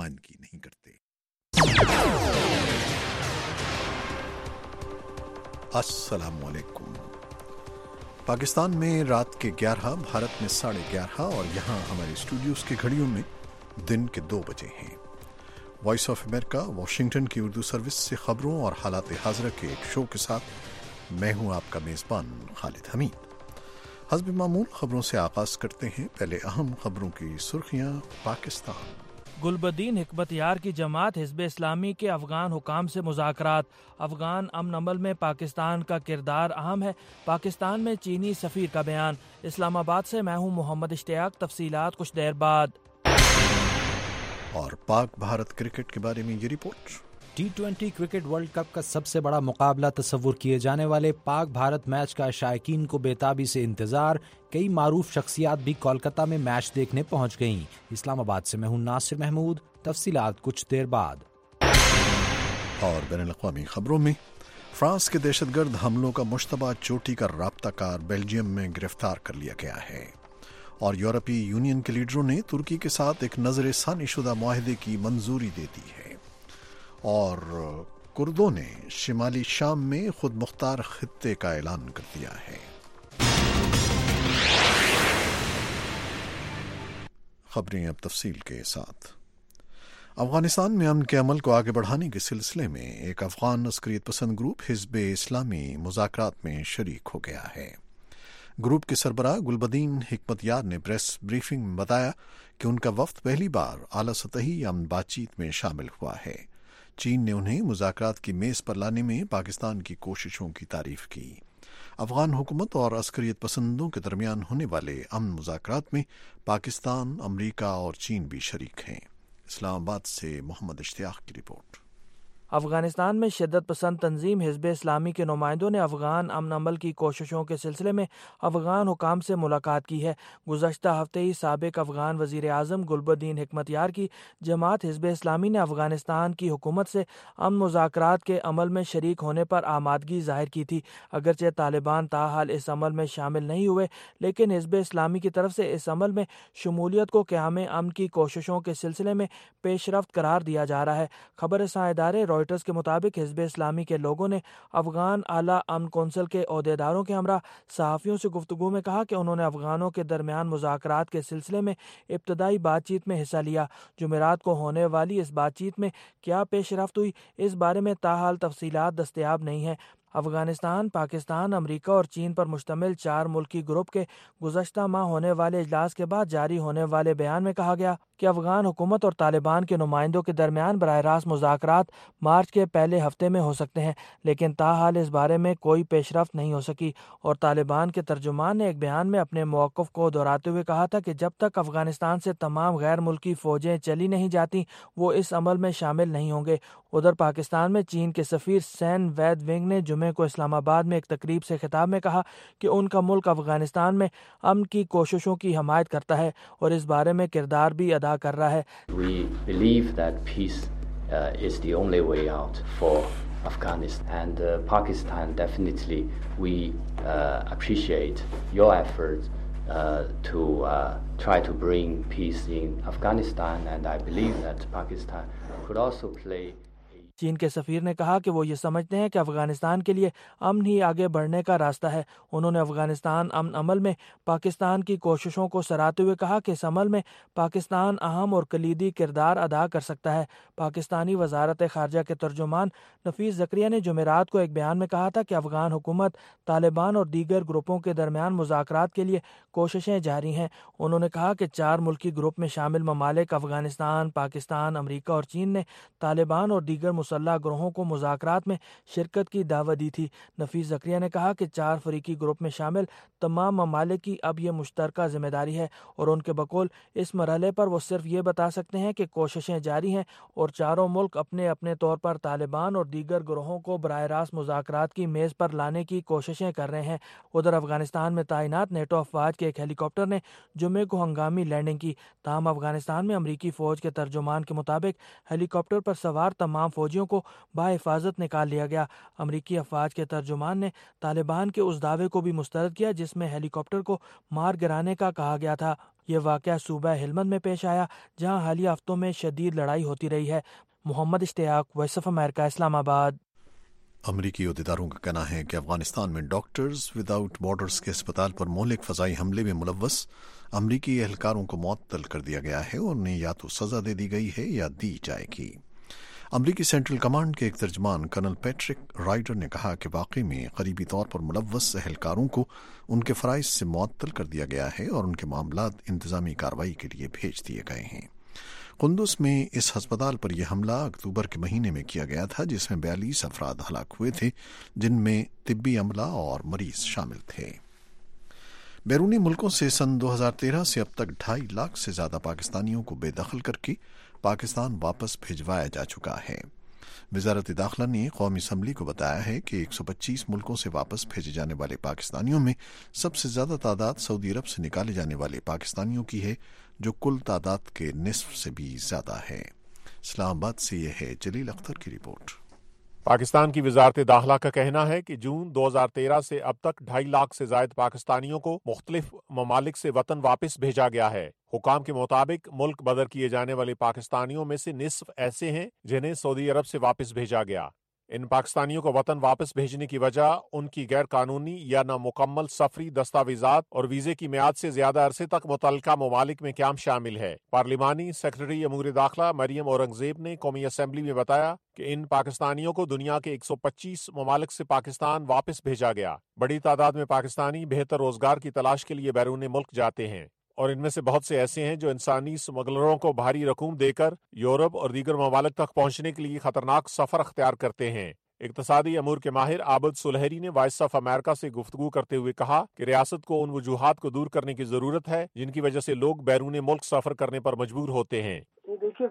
نمائندگی نہیں کرتے۔ السلام علیکم۔ پاکستان میں رات کے 11، بھارت میں 11:30 اور یہاں ہمارے اسٹوڈیوز کی گھڑیوں میں دن کے 2 بجے ہیں۔ وائس آف امریکہ واشنگٹن کی اردو سروس سے خبروں اور حالات حاضرہ کے ایک شو کے ساتھ میں ہوں آپ کا میزبان خالد حمید۔ حسب معمول خبروں سے آغاز کرتے ہیں۔ پہلے اہم خبروں کی سرخیاں۔ پاکستان، گلبدین حکمت یار کی جماعت حزب اسلامی کے افغان حکام سے مذاکرات۔ افغان امن عمل میں پاکستان کا کردار اہم ہے، پاکستان میں چینی سفیر کا بیان۔ اسلام آباد سے میں ہوں محمد اشتیاق، تفصیلات کچھ دیر بعد۔ اور پاک بھارت کرکٹ کے بارے میں یہ report. T20 cricket world cup کا سب سے بڑا مقابلہ تصور کیے جانے والے پاک بھارت میچ کا شائقین کو بے تابی سے انتظار۔ کئی معروف شخصیات بھی کولکتہ میں میچ دیکھنے پہنچ گئیں۔ اسلام آباد سے میں ہوں ناصر محمود، تفصیلات کچھ دیر بعد۔ اور بین الاقوامی خبروں میں فرانس کے دہشت گرد حملوں کا مشتبہ چوٹی کا رابطہ کار بیلجیم میں گرفتار کر لیا گیا ہے، اور یورپی یونین کے لیڈروں نے ترکی کے ساتھ ایک نظر ثانی شدہ معاہدے کی منظوری دے دی ہے، اور کردوں نے شمالی شام میں خود مختار خطے کا اعلان کر دیا ہے۔ خبریں اب تفصیل کے ساتھ۔ افغانستان میں امن کے عمل کو آگے بڑھانے کے سلسلے میں ایک افغان عسکریت پسند گروپ حزب اسلامی مذاکرات میں شریک ہو گیا ہے۔ گروپ کے سربراہ گلبدین حکمت یار نے پریس بریفنگ میں بتایا کہ ان کا وفد پہلی بار اعلیٰ سطحی امن بات چیت میں شامل ہوا ہے۔ چین نے انہیں مذاکرات کی میز پر لانے میں پاکستان کی کوششوں کی تعریف کی۔ افغان حکومت اور عسکریت پسندوں کے درمیان ہونے والے امن مذاکرات میں پاکستان، امریکہ اور چین بھی شریک ہیں۔ اسلام آباد سے محمد اشتیاق کی رپورٹ۔ افغانستان میں شدت پسند تنظیم حزب اسلامی کے نمائندوں نے افغان امن عمل کی کوششوں کے سلسلے میں افغان حکام سے ملاقات کی ہے۔ گزشتہ ہفتے ہی سابق افغان وزیر اعظم گلبدین حکمت یار کی جماعت حزب اسلامی نے افغانستان کی حکومت سے امن مذاکرات کے عمل میں شریک ہونے پر آمادگی ظاہر کی تھی۔ اگرچہ طالبان تاحال اس عمل میں شامل نہیں ہوئے، لیکن حزب اسلامی کی طرف سے اس عمل میں شمولیت کو قیام امن کی کوششوں کے سلسلے میں پیش رفت قرار دیا جا رہا ہے۔ خبر رساں ادارے رائٹرز کے مطابق حزب اسلامی کے لوگوں نے افغان اعلیٰ امن کونسل کے عہدیداروں کے ہمراہ صحافیوں سے گفتگو میں کہا کہ انہوں نے افغانوں کے درمیان مذاکرات کے سلسلے میں ابتدائی بات چیت میں حصہ لیا۔ جمعرات کو ہونے والی اس بات چیت میں کیا پیش رفت ہوئی، اس بارے میں تاحال تفصیلات دستیاب نہیں ہیں۔ افغانستان، پاکستان، امریکہ اور چین پر مشتمل 4 ملکی گروپ کے گزشتہ ماہ ہونے والے اجلاس کے بعد جاری ہونے والے بیان میں کہا گیا کہ افغان حکومت اور طالبان کے نمائندوں کے درمیان براہ راست مذاکرات مارچ کے پہلے ہفتے میں ہو سکتے ہیں، لیکن تاحال اس بارے میں کوئی پیش رفت نہیں ہو سکی، اور طالبان کے ترجمان نے ایک بیان میں اپنے موقف کو دہراتے ہوئے کہا تھا کہ جب تک افغانستان سے تمام غیر ملکی فوجیں چلی نہیں جاتی وہ اس عمل میں شامل نہیں ہوں گے۔ ادھر پاکستان میں چین کے سفیر سین وید ونگ نے جمعے کو اسلام آباد میں ایک تقریب سے خطاب میں کہا کہ ان کا ملک افغانستان میں امن کی کوششوں کی حمایت کرتا ہے اور اس بارے میں کردار بھی ادا کر رہا ہے۔ We believe that peace is the only way out for Afghanistan and Pakistan. Definitely we appreciate your efforts to try to bring peace in Afghanistan, and I believe that Pakistan could also play. چین کے سفیر نے کہا کہ وہ یہ سمجھتے ہیں کہ افغانستان کے لیے امن ہی آگے بڑھنے کا راستہ ہے۔ انہوں نے افغانستان امن عمل میں پاکستان کی کوششوں کو سراہتے ہوئے کہا کہ اس عمل میں پاکستان اہم اور کلیدی کردار ادا کر سکتا ہے۔ پاکستانی وزارت خارجہ کے ترجمان نفیس زکریا نے جمعرات کو ایک بیان میں کہا تھا کہ افغان حکومت، طالبان اور دیگر گروپوں کے درمیان مذاکرات کے لیے کوششیں جاری ہیں۔ انہوں نے کہا کہ 4 ملکی گروپ میں شامل ممالک افغانستان، پاکستان، امریکہ اور چین نے طالبان اور دیگر مسلح گروہوں کو مذاکرات میں شرکت کی دعوت دی تھی۔ نفیس زکریا نے کہا کہ 4 فریقی گروپ میں شامل تمام ممالک کی اب یہ مشترکہ ذمہ داری ہے، اور ان کے بقول اس مرحلے پر وہ صرف یہ بتا سکتے ہیں کہ کوششیں جاری ہیں اور چاروں ملک اپنے اپنے طور پر طالبان اور دیگر گروہوں کو براہ راست مذاکرات کی میز پر لانے کی کوششیں کر رہے ہیں۔ ادھر افغانستان میں تعینات نیٹو افواج کے ایک ہیلی کاپٹر نے جمعے کو ہنگامی لینڈنگ کی، تاہم افغانستان میں امریکی فوج کے ترجمان کے مطابق ہیلی کاپٹر پر سوار تمام فوجیوں فوجیوں کو بحفاظت نکال لیا گیا۔ امریکی افواج کے ترجمان نے طالبان کے اس دعوے کو بھی مسترد کیا جس میں ہیلی کاپٹر کو مار گرانے کا کہا گیا تھا۔ یہ واقعہ صوبہ ہلمند میں پیش آیا جہاں حالیہ ہفتوں میں شدید لڑائی ہوتی رہی ہے۔ محمد اشتیاق، وائس آف امریکہ، اسلام آباد۔ امریکی عہدیداروں کا کہنا ہے کہ افغانستان میں ڈاکٹرز وداؤٹ بارڈرز کے اسپتال پر مہلک فضائی حملے میں ملوث امریکی اہلکاروں کو معطل کر دیا گیا ہے اور انہیں یا تو سزا دے دی گئی ہے یا دی جائے گی۔ امریکی سینٹرل کمانڈ کے ایک ترجمان کرنل پیٹرک رائڈر نے کہا کہ واقعے میں قریبی طور پر ملوث اہلکاروں کو ان کے فرائض سے معطل کر دیا گیا ہے اور ان کے معاملات انتظامی کارروائی کے لیے بھیج دیے گئے ہیں۔ قندوز میں اس ہسپتال پر یہ حملہ اکتوبر کے مہینے میں کیا گیا تھا جس میں 42 افراد ہلاک ہوئے تھے جن میں طبی عملہ اور مریض شامل تھے۔ بیرونی ملکوں سے سن 2013 سے اب تک 2.5 لاکھ سے زیادہ پاکستانیوں کو بے دخل کر کے پاکستان واپس بھجوایا جا چکا ہے۔ وزارت داخلہ نے قومی اسمبلی کو بتایا ہے کہ 125 ملکوں سے واپس بھیجے جانے والے پاکستانیوں میں سب سے زیادہ تعداد سعودی عرب سے نکالے جانے والے پاکستانیوں کی ہے جو کل تعداد کے نصف سے بھی زیادہ ہے۔ اسلام آباد سے یہ ہے جلیل اختر کی رپورٹ۔ پاکستان کی وزارت داخلہ کا کہنا ہے کہ جون 2013 سے اب تک 2.5 لاکھ سے زائد پاکستانیوں کو مختلف ممالک سے وطن واپس بھیجا گیا ہے۔ حکام کے مطابق ملک بدر کیے جانے والے پاکستانیوں میں سے نصف ایسے ہیں جنہیں سعودی عرب سے واپس بھیجا گیا۔ ان پاکستانیوں کو وطن واپس بھیجنے کی وجہ ان کی غیر قانونی یا نامکمل سفری دستاویزات اور ویزے کی میعاد سے زیادہ عرصے تک متعلقہ ممالک میں قیام شامل ہے۔ پارلیمانی سیکرٹری امور داخلہ مریم اورنگزیب نے قومی اسمبلی میں بتایا کہ ان پاکستانیوں کو دنیا کے 125 ممالک سے پاکستان واپس بھیجا گیا۔ بڑی تعداد میں پاکستانی بہتر روزگار کی تلاش کے لیے بیرون ملک جاتے ہیں اور ان میں سے بہت سے ایسے ہیں جو انسانی اسمگلروں کو بھاری رقوم دے کر یورپ اور دیگر ممالک تک پہنچنے کے لیے خطرناک سفر اختیار کرتے ہیں۔ اقتصادی امور کے ماہر عابد سلہری نے وائس آف امریکہ سے گفتگو کرتے ہوئے کہا کہ ریاست کو ان وجوہات کو دور کرنے کی ضرورت ہے جن کی وجہ سے لوگ بیرون ملک سفر کرنے پر مجبور ہوتے ہیں۔ دیکھیے،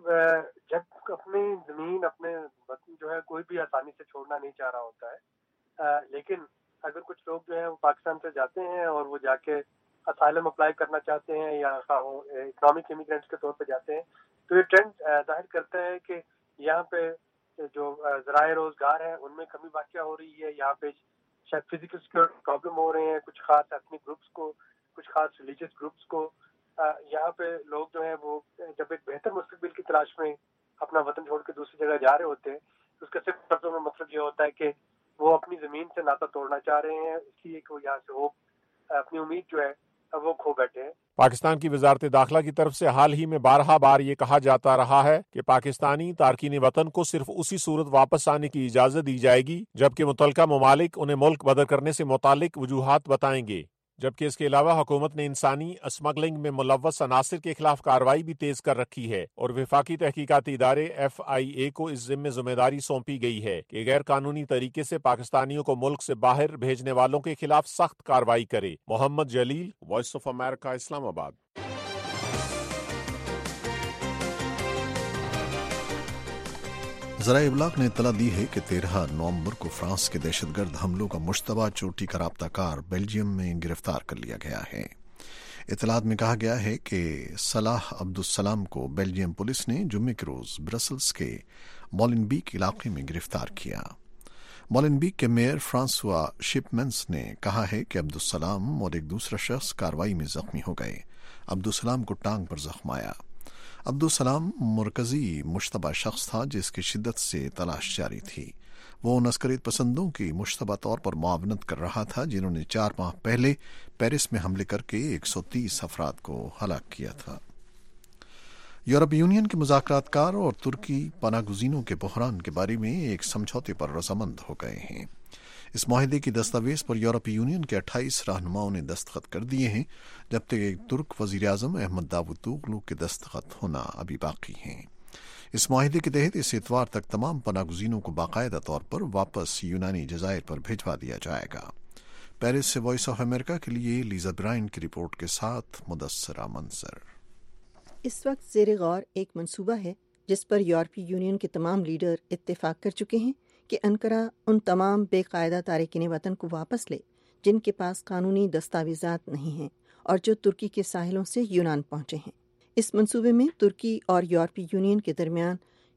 جب اپنی زمین اپنے وطن جو ہے کوئی بھی آسانی سے چھوڑنا نہیں چاہ رہا ہوتا ہے، لیکن اگر کچھ لوگ جو ہے وہ پاکستان سے جاتے ہیں اور وہ جا کے اسائلم اپلائی کرنا چاہتے ہیں یا اکنامک امیگرینٹس کے طور پہ جاتے ہیں تو یہ ٹرینڈ ظاہر کرتا ہے کہ یہاں پہ جو ذرائع روزگار ہیں ان میں کمی واقع ہو رہی ہے۔ یہاں پہ شاید فزیکل سیکورٹی پرابلم ہو رہے ہیں کچھ خاص ایتھنک گروپس کو، کچھ خاص ریلیجیس گروپس کو۔ یہاں پہ لوگ جو ہیں وہ جب ایک بہتر مستقبل کی تلاش میں اپنا وطن چھوڑ کے دوسری جگہ جا رہے ہوتے ہیں تو اس کا صرف لفظوں میں مطلب یہ ہوتا ہے کہ وہ اپنی زمین سے ناطہ توڑنا چاہ رہے ہیں، اس لیے کہ وہ یہاں سے ہوپ اپنی امید جو ہے وہ کھو بیٹھے ہیں۔ پاکستان کی وزارت داخلہ کی طرف سے حال ہی میں بارہا بار یہ کہا جاتا رہا ہے کہ پاکستانی تارکین وطن کو صرف اسی صورت واپس آنے کی اجازت دی جائے گی جبکہ متعلقہ ممالک انہیں ملک بدر کرنے سے متعلق وجوہات بتائیں گے، جبکہ اس کے علاوہ حکومت نے انسانی اسمگلنگ میں ملوث عناصر کے خلاف کارروائی بھی تیز کر رکھی ہے اور وفاقی تحقیقاتی ادارے FIA کو اس ذمہ داری سونپی گئی ہے کہ غیر قانونی طریقے سے پاکستانیوں کو ملک سے باہر بھیجنے والوں کے خلاف سخت کارروائی کرے۔ محمد جلیل، وائس آف امریکہ، اسلام آباد۔ ذرائع ابلاغ نے اطلاع دی ہے کہ 13 نومبر کو فرانس کے دہشت گرد حملوں کا مشتبہ چوٹی کا رابطہ کار بیلجیم میں گرفتار کر لیا گیا ہے۔ اطلاعات میں کہا گیا ہے کہ صلاح عبدالسلام کو بیلجیم پولیس نے جمعے کے روز برسلز کے مولنبیک علاقے میں گرفتار کیا۔ مولنبیک کے میئر فرانسوا شپمنس نے کہا ہے کہ عبدالسلام اور ایک دوسرا شخص کارروائی میں زخمی ہو گئے۔ عبدالسلام کو ٹانگ پر زخم آیا۔ عبدالسلام مرکزی مشتبہ شخص تھا جس کی شدت سے تلاش جاری تھی۔ وہ ان عسکریت پسندوں کی مشتبہ طور پر معاونت کر رہا تھا جنہوں نے 4 ماہ پہلے پیرس میں حملے کر کے 130 افراد کو ہلاک کیا تھا۔ یورپی یونین کے مذاکرات کار اور ترکی پناہ گزینوں کے بحران کے بارے میں ایک سمجھوتے پر رضامند ہو گئے ہیں۔ اس معاہدے کی دستاویز پر یورپی یونین کے 28 رہنماؤں نے دستخط کر دیے ہیں جبکہ ایک ترک وزیر اعظم احمد داوطوغلو کے دستخط ہونا ابھی باقی ہیں۔ اس معاہدے کے تحت اس اتوار تک تمام پناہ گزینوں کو باقاعدہ طور پر واپس یونانی جزائر پر بھجوا دیا جائے گا۔ پیرس سے وائس آف امریکہ کے لیے لیزا برائن کی رپورٹ کے ساتھ مدثرہ منصر۔ اس وقت زیر غور ایک منصوبہ ہے جس پر یورپی یونین کے تمام لیڈر اتفاق کر چکے ہیں کہ انقرہ ان تمام بے قاعدہ تارکین وطن کو واپس لے جن کے پاس قانونی دستاویزات نہیں ہیں اور جو ترکی کے ساحلوں سے یونان پہنچے ہیں۔ اس منصوبے میں ترکی اور یورپی یونین کے درمیان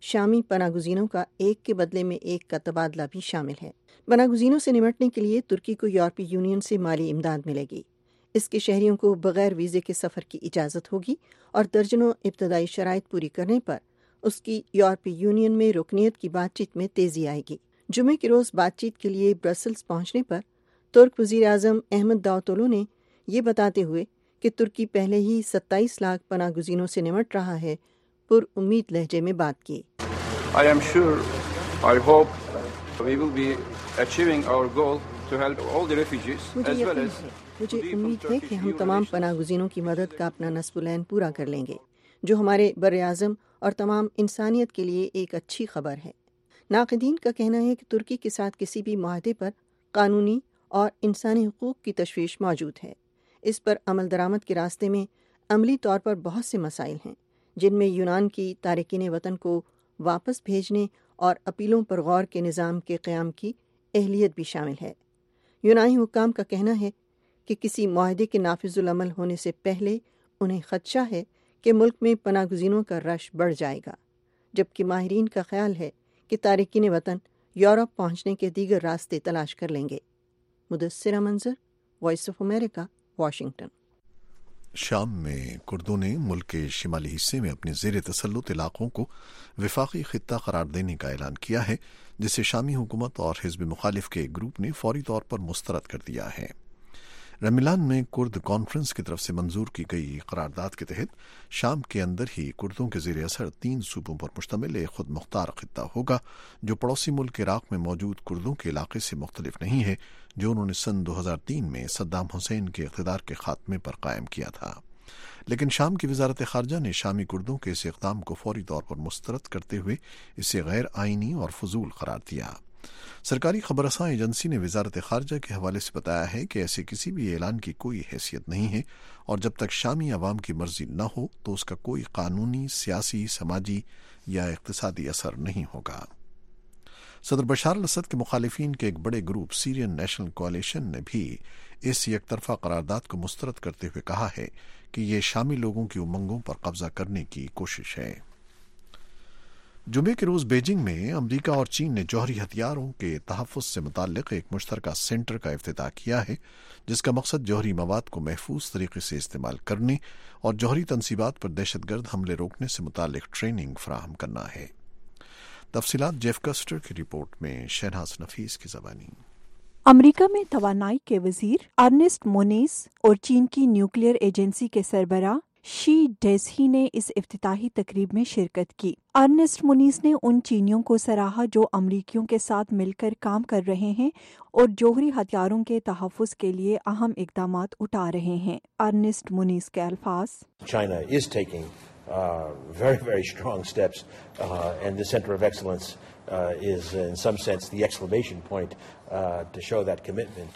شامی پناہ گزینوں کا ایک کے بدلے میں ایک کا تبادلہ بھی شامل ہے۔ پناہ گزینوں سے نمٹنے کے لیے ترکی کو یورپی یونین سے مالی امداد ملے گی۔ اس کے شہریوں کو بغیر ویزے کے سفر کی اجازت ہوگی اور درجنوں ابتدائی شرائط پوری کرنے پر اس کی یورپی یونین میں رکنیت کی بات چیت میں تیزی آئے گی۔ جمعے کے روز بات چیت کے لیے برسلز پہنچنے پر ترک وزیر اعظم احمد داوتولو نے یہ بتاتے ہوئے کہ ترکی پہلے ہی 27 لاکھ پناہ گزینوں سے نمٹ رہا ہے، پر امید لہجے میں بات کی۔ I am sure, I hope we will be achieving our goal to help all the refugees as well as مجھے امید ہے کہ ہم تمام پناہ گزینوں کی مدد کا اپنا نصب العین پورا کر لیں گے، جو ہمارے بر اعظم اور تمام انسانیت کے لیے ایک اچھی خبر ہے۔ ناقدین کا کہنا ہے کہ ترکی کے ساتھ کسی بھی معاہدے پر قانونی اور انسانی حقوق کی تشویش موجود ہے۔ اس پر عمل درآمد کے راستے میں عملی طور پر بہت سے مسائل ہیں، جن میں یونان کی تارکین وطن کو واپس بھیجنے اور اپیلوں پر غور کے نظام کے قیام کی اہلیت بھی شامل ہے۔ یونانی حکام کا کہنا ہے کہ کسی معاہدے کے نافذ العمل ہونے سے پہلے انہیں خدشہ ہے کہ ملک میں پناہ گزینوں کا رش بڑھ جائے گا، جبکہ ماہرین کا خیال ہے کہ تارکین وطن یورپ پہنچنے کے دیگر راستے تلاش کر لیں گے۔ مدثرہ Manzar, voice of America, Washington. شام میں کردوں نے ملک کے شمالی حصے میں اپنے زیر تسلط علاقوں کو وفاقی خطہ قرار دینے کا اعلان کیا ہے، جسے شامی حکومت اور حزب مخالف کے ایک گروپ نے فوری طور پر مسترد کر دیا ہے۔ رملان میں کرد کانفرنس کی طرف سے منظور کی گئی قرارداد کے تحت شام کے اندر ہی کردوں کے زیر اثر 3 صوبوں پر مشتمل ایک خود مختار خطہ ہوگا، جو پڑوسی ملک عراق میں موجود کردوں کے علاقے سے مختلف نہیں ہے، جو انہوں نے سن 2003 میں صدام حسین کے اقتدار کے خاتمے پر قائم کیا تھا۔ لیکن شام کی وزارت خارجہ نے شامی کردوں کے اس اقدام کو فوری طور پر مسترد کرتے ہوئے اسے غیر آئینی اور فضول قرار دیا۔ سرکاری خبر رساں ایجنسی نے وزارت خارجہ کے حوالے سے بتایا ہے کہ ایسے کسی بھی اعلان کی کوئی حیثیت نہیں ہے، اور جب تک شامی عوام کی مرضی نہ ہو تو اس کا کوئی قانونی، سیاسی، سماجی یا اقتصادی اثر نہیں ہوگا۔ صدر بشار الاسد کے مخالفین کے ایک بڑے گروپ سیرین نیشنل کولیشن نے بھی اس یک طرفہ قرارداد کو مسترد کرتے ہوئے کہا ہے کہ یہ شامی لوگوں کی امنگوں پر قبضہ کرنے کی کوشش ہے۔ جمعے کے روز بیجنگ میں امریکہ اور چین نے جوہری ہتھیاروں کے تحفظ سے متعلق ایک مشترکہ سینٹر کا افتتاح کیا ہے، جس کا مقصد جوہری مواد کو محفوظ طریقے سے استعمال کرنے اور جوہری تنصیبات پر دہشت گرد حملے روکنے سے متعلق ٹریننگ فراہم کرنا ہے۔ تفصیلات جیف کسٹر کی رپورٹ میں شہناز نفیس کی زبانی۔ امریکہ میں توانائی کے وزیر ارنسٹ مونیز اور چین کی نیوکلیئر ایجنسی کے سربراہ شی ڈیزہی نے اس افتتاحی تقریب میں شرکت کی۔ ارنسٹ مونیز نے ان چینیوں کو سراہا جو امریکیوں کے ساتھ مل کر کام کر رہے ہیں اور جوہری ہتھیاروں کے تحفظ کے لیے اہم اقدامات اٹھا رہے ہیں۔ ارنسٹ مونیز کے الفاظ: China is taking very, very strong steps, and the Center of Excellence is in some sense the exclamation point to show that commitment.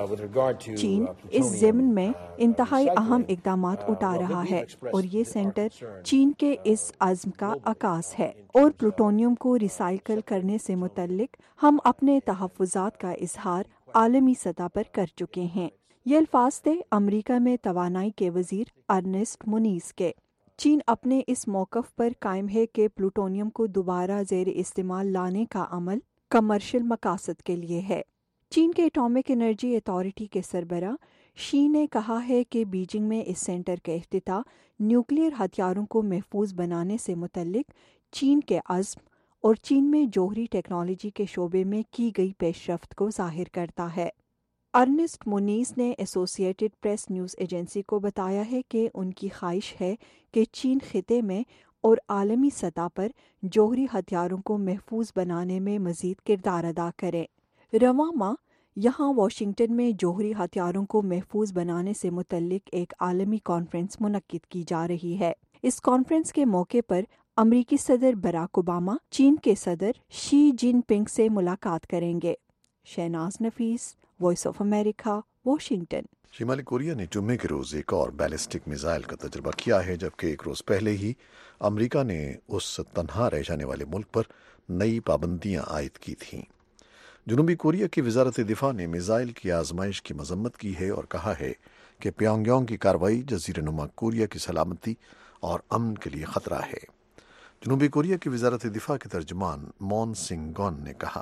چین اس ضمن میں انتہائی اہم اقدامات اٹھا رہا ہے اور یہ سینٹر چین کے اس عزم کا عکاس ہے، اور پلوٹونیم کو ریسائیکل کرنے سے متعلق ہم اپنے تحفظات کا اظہار عالمی سطح پر کر چکے ہیں۔ یہ الفاظ تھے امریکہ میں توانائی کے وزیر ارنسٹ مونیز کے۔ چین اپنے اس موقف پر قائم ہے کہ پلوٹونیم کو دوبارہ زیر استعمال لانے کا عمل کمرشل مقاصد کے لیے ہے۔ چین کے اٹامک انرجی اتھارٹی کے سربراہ شی نے کہا ہے کہ بیجنگ میں اس سینٹر کا افتتاح نیوکلیئر ہتھیاروں کو محفوظ بنانے سے متعلق چین کے عزم اور چین میں جوہری ٹیکنالوجی کے شعبے میں کی گئی پیش رفت کو ظاہر کرتا ہے۔ ارنسٹ مونیز نے ایسوسی ایٹڈ پریس نیوز ایجنسی کو بتایا ہے کہ ان کی خواہش ہے کہ چین خطے میں اور عالمی سطح پر جوہری ہتھیاروں کو محفوظ بنانے میں مزید کردار ادا کرے۔ رواں ماہ یہاں واشنگٹن میں جوہری ہتھیاروں کو محفوظ بنانے سے متعلق ایک عالمی کانفرنس منعقد کی جا رہی ہے۔ اس کانفرنس کے موقع پر امریکی صدر براک اوباما چین کے صدر شی جن پنگ سے ملاقات کریں گے۔ Shahnaz Nafees, voice of America, Washington. شمالی کوریا نے جمعے کے روز ایک اور بیلسٹک میزائل کا تجربہ کیا ہے، جبکہ ایک روز پہلے ہی امریکہ نے اس تنہا رہ جانے والے ملک پر نئی پابندیاں عائد کی تھیں۔ جنوبی کوریا کی وزارت دفاع نے میزائل کی آزمائش کی مذمت کی ہے اور کہا ہے کہ پیونگ یانگ کی کارروائی جزیرہ نما کوریا کی سلامتی اور امن کے لیے خطرہ ہے۔ جنوبی کوریا کی وزارت دفاع کے ترجمان مون سنگ گون نے کہا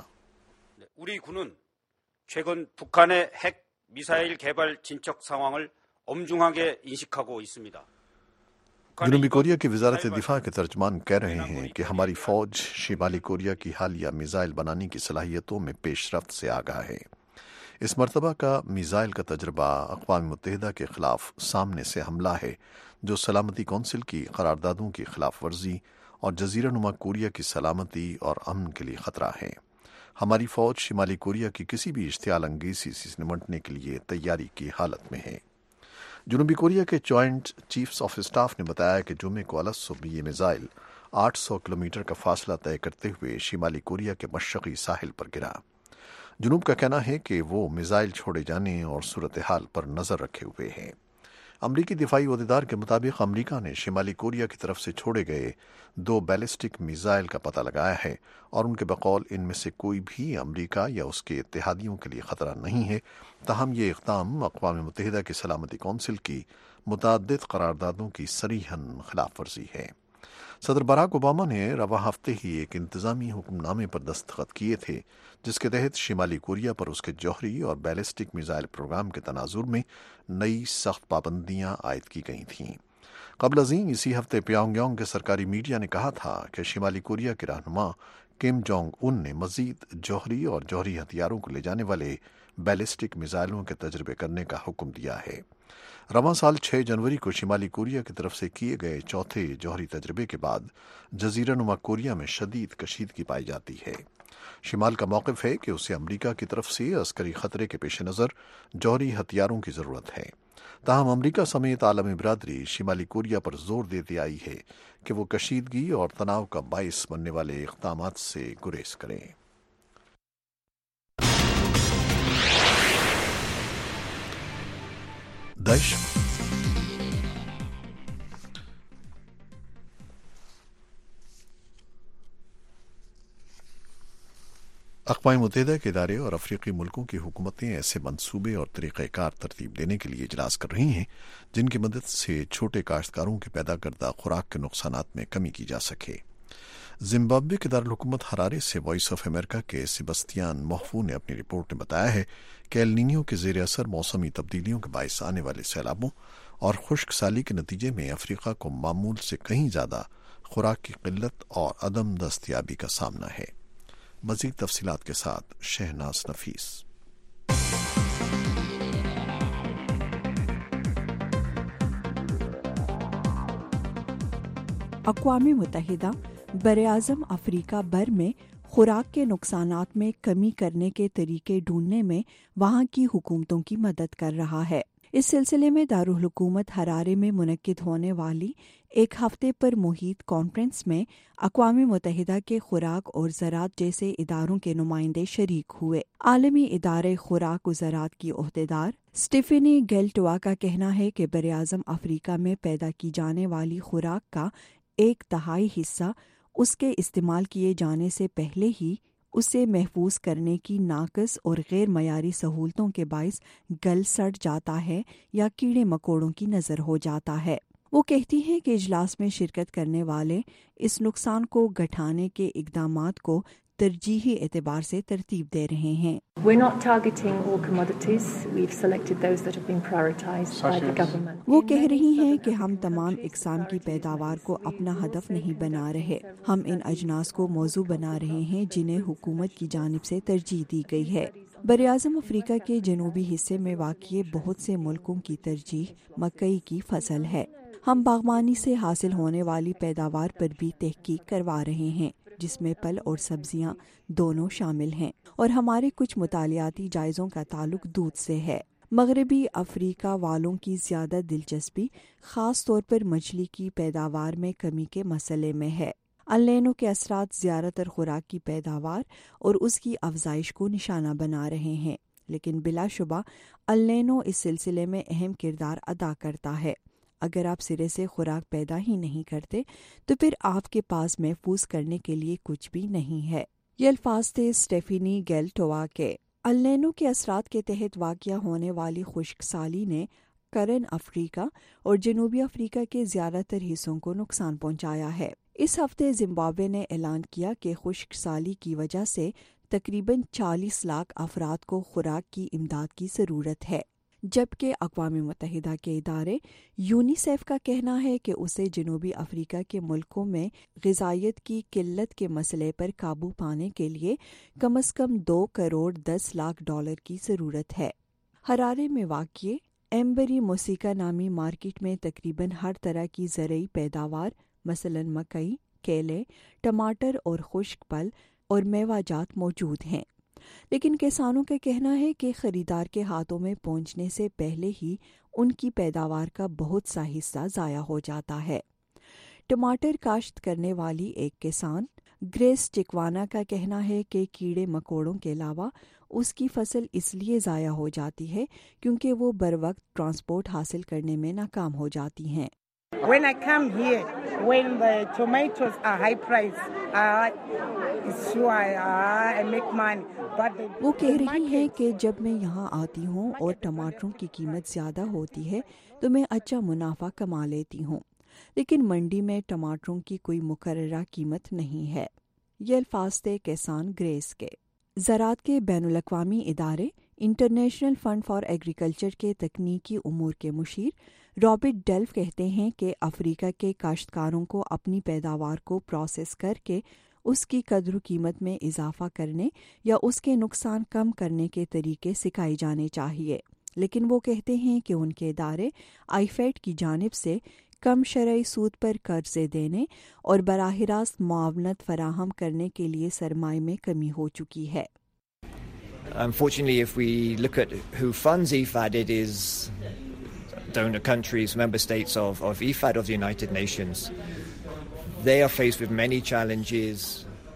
우리 군은 최근 북한의 핵 미사일 개발 진척 상황을 엄중하게 인식하고 있습니다. جنوبی کوریا کی وزارت دفاع کے ترجمان کہہ رہے ہیں کہ ہماری فوج شمالی کوریا کی حالیہ میزائل بنانے کی صلاحیتوں میں پیش رفت سے آگاہ ہے۔ اس مرتبہ کا میزائل کا تجربہ اقوام متحدہ کے خلاف سامنے سے حملہ ہے جو سلامتی کونسل کی قراردادوں کی خلاف ورزی اور جزیرہ نما کوریا کی سلامتی اور امن کے لیے خطرہ ہے۔ ہماری فوج شمالی کوریا کی کسی بھی اشتعال انگیزی سے نمٹنے کے لیے تیاری کی حالت میں ہے۔ جنوبی کوریا کے جوائنٹ چیفز آف اسٹاف نے بتایا کہ جمعے کو الصبح یہ میزائل 800 کلومیٹر کا فاصلہ طے کرتے ہوئے شمالی کوریا کے مشرقی ساحل پر گرا۔ جنوب کا کہنا ہے کہ وہ میزائل چھوڑے جانے اور صورتحال پر نظر رکھے ہوئے ہیں۔ امریکی دفاعی عہدیدار کے مطابق امریکہ نے شمالی کوریا کی طرف سے چھوڑے گئے 2 بیلسٹک میزائل کا پتہ لگایا ہے اور ان کے بقول ان میں سے کوئی بھی امریکہ یا اس کے اتحادیوں کے لیے خطرہ نہیں ہے، تاہم یہ اقدام اقوام متحدہ کی سلامتی کونسل کی متعدد قراردادوں کی صریحاً خلاف ورزی ہے۔ صدر باراک اوباما نے رواں ہفتے ہی ایک انتظامی حکم نامے پر دستخط کیے تھے جس کے تحت شمالی کوریا پر اس کے جوہری اور بیلسٹک میزائل پروگرام کے تناظر میں نئی سخت پابندیاں عائد کی گئی تھیں۔ قبل ازیں اسی ہفتے پیونگ یانگ کے سرکاری میڈیا نے کہا تھا کہ شمالی کوریا کے رہنما کم جونگ ان نے مزید جوہری اور جوہری ہتھیاروں کو لے جانے والے بیلسٹک میزائلوں کے تجربے کرنے کا حکم دیا ہے۔ رواں سال 6 جنوری کو شمالی کوریا کی طرف سے کیے گئے چوتھے جوہری تجربے کے بعد جزیرہ نما کوریا میں شدید کشیدگی پائی جاتی ہے۔ شمال کا موقف ہے کہ اسے امریکہ کی طرف سے عسکری خطرے کے پیش نظر جوہری ہتھیاروں کی ضرورت ہے، تاہم امریکہ سمیت عالمی برادری شمالی کوریا پر زور دیتی آئی ہے کہ وہ کشیدگی اور تناؤ کا باعث بننے والے اقدامات سے گریز کریں۔ اقوام متحدہ کے ادارے اور افریقی ملکوں کی حکومتیں ایسے منصوبے اور طریقہ کار ترتیب دینے کے لیے اجلاس کر رہی ہیں جن کی مدد سے چھوٹے کاشتکاروں کے پیدا کردہ خوراک کے نقصانات میں کمی کی جا سکے۔ زمبابوے کے دارالحکومت ہرارے سے وائس آف امریکہ کے سیبستیان محفو نے اپنی رپورٹ میں بتایا ہے کہ ایل نینیو کے زیر اثر موسمی تبدیلیوں کے باعث آنے والے سیلابوں اور خشک سالی کے نتیجے میں افریقہ کو معمول سے کہیں زیادہ خوراک کی قلت اور عدم دستیابی کا سامنا ہے۔ مزید تفصیلات کے ساتھ شہناز نفیس۔ اقوام متحدہ براعظم افریقہ بھر میں خوراک کے نقصانات میں کمی کرنے کے طریقے ڈھونڈنے میں وہاں کی حکومتوں کی مدد کر رہا ہے۔ اس سلسلے میں دارالحکومت ہرارے میں منعقد ہونے والی ایک ہفتے پر محیط کانفرنس میں اقوام متحدہ کے خوراک اور زراعت جیسے اداروں کے نمائندے شریک ہوئے۔ عالمی ادارے خوراک و زراعت کی عہدیدار اسٹیفنی گیلٹوا کا کہنا ہے کہ براعظم افریقہ میں پیدا کی جانے والی خوراک کا 1/3 حصہ اس کے استعمال کیے جانے سے پہلے ہی اسے محفوظ کرنے کی ناقص اور غیر معیاری سہولتوں کے باعث گل سڑ جاتا ہے یا کیڑے مکوڑوں کی نظر ہو جاتا ہے۔ وہ کہتی ہیں کہ اجلاس میں شرکت کرنے والے اس نقصان کو گھٹانے کے اقدامات کو ترجیحی اعتبار سے ترتیب دے رہے ہیں۔ وہ کہہ رہی ہیں کہ ہم تمام اقسام کی پیداوار کو اپنا ہدف نہیں بنا رہے، ہم ان اجناس کو موضوع بنا رہے ہیں جنہیں حکومت کی جانب سے ترجیح دی گئی ہے۔ براعظم افریقہ کے جنوبی حصے میں واقع بہت سے ملکوں کی ترجیح مکئی کی فصل ہے۔ ہم باغبانی سے حاصل ہونے والی پیداوار پر بھی تحقیق کروا رہے ہیں جس میں پھل اور سبزیاں دونوں شامل ہیں، اور ہمارے کچھ مطالعاتی جائزوں کا تعلق دودھ سے ہے۔ مغربی افریقہ والوں کی زیادہ دلچسپی خاص طور پر مچھلی کی پیداوار میں کمی کے مسئلے میں ہے۔ النینو کے اثرات زیادہ تر خوراک کی پیداوار اور اس کی افزائش کو نشانہ بنا رہے ہیں، لیکن بلا شبہ النینو اس سلسلے میں اہم کردار ادا کرتا ہے۔ اگر آپ سرے سے خوراک پیدا ہی نہیں کرتے تو پھر آپ کے پاس محفوظ کرنے کے لیے کچھ بھی نہیں ہے۔ یہ الفاظ تھے اسٹیفنی گیلٹوا کے۔ النینو کے اثرات کے تحت واقع ہونے والی خشک سالی نے کرن افریقہ اور جنوبی افریقہ کے زیادہ تر حصوں کو نقصان پہنچایا ہے۔ اس ہفتے زمبابوے نے اعلان کیا کہ خشک سالی کی وجہ سے تقریباً 40 لاکھ افراد کو خوراک کی امداد کی ضرورت ہے، جبکہ اقوام متحدہ کے ادارے یونیسیف کا کہنا ہے کہ اسے جنوبی افریقہ کے ملکوں میں غذائیت کی قلت کے مسئلے پر قابو پانے کے لیے کم از کم $2 کروڑ 10 لاکھ کی ضرورت ہے۔ ہرارے میں واقع ایمبری موسیقا نامی مارکیٹ میں تقریباً ہر طرح کی زرعی پیداوار مثلاً مکئی، کیلے، ٹماٹر اور خشک پھل اور میوہ جات موجود ہیں، لیکن کسانوں کا کہنا ہے کہ خریدار کے ہاتھوں میں پہنچنے سے پہلے ہی ان کی پیداوار کا بہت سا حصہ ضائع ہو جاتا ہے۔ ٹماٹر کاشت کرنے والی ایک کسان گریس چکوانا کا کہنا ہے کہ کیڑے مکوڑوں کے علاوہ اس کی فصل اس لیے ضائع ہو جاتی ہے کیونکہ وہ بروقت ٹرانسپورٹ حاصل کرنے میں ناکام ہو جاتی ہیں۔ When I come here, when the tomatoes are high price, it's sure I make money. وہ کہہ رہی ہیں کہ جب میں یہاں آتی ہوں اور ٹماٹروں کی قیمت زیادہ ہوتی ہے تو میں اچھا منافع کما لیتی ہوں، لیکن منڈی میں ٹماٹروں کی کوئی مقررہ قیمت نہیں ہے۔ یہ الفاظ تھے کسان گریس کے۔ زراعت کے بین الاقوامی ادارے انٹرنیشنل فنڈ فار ایگریکلچر کے تکنیکی امور کے مشیر رابرٹ ڈیلف کہتے ہیں کہ افریقہ کے کاشتکاروں کو اپنی پیداوار کو پروسیس کر کے اس کی قدر و قیمت میں اضافہ کرنے یا اس کے نقصان کم کرنے کے طریقے سکھائے جانے چاہیے، لیکن وہ کہتے ہیں کہ ان کے ادارے آئیفیڈ کی جانب سے کم شرعی سود پر قرضے دینے اور براہ راست معاونت فراہم کرنے کے لیے سرمایہ میں کمی ہو چکی ہے۔ Unfortunately, if we look at who funds EFAD, it is donor countries, member states of EFAD, of the United Nations. They are faced with many challenges.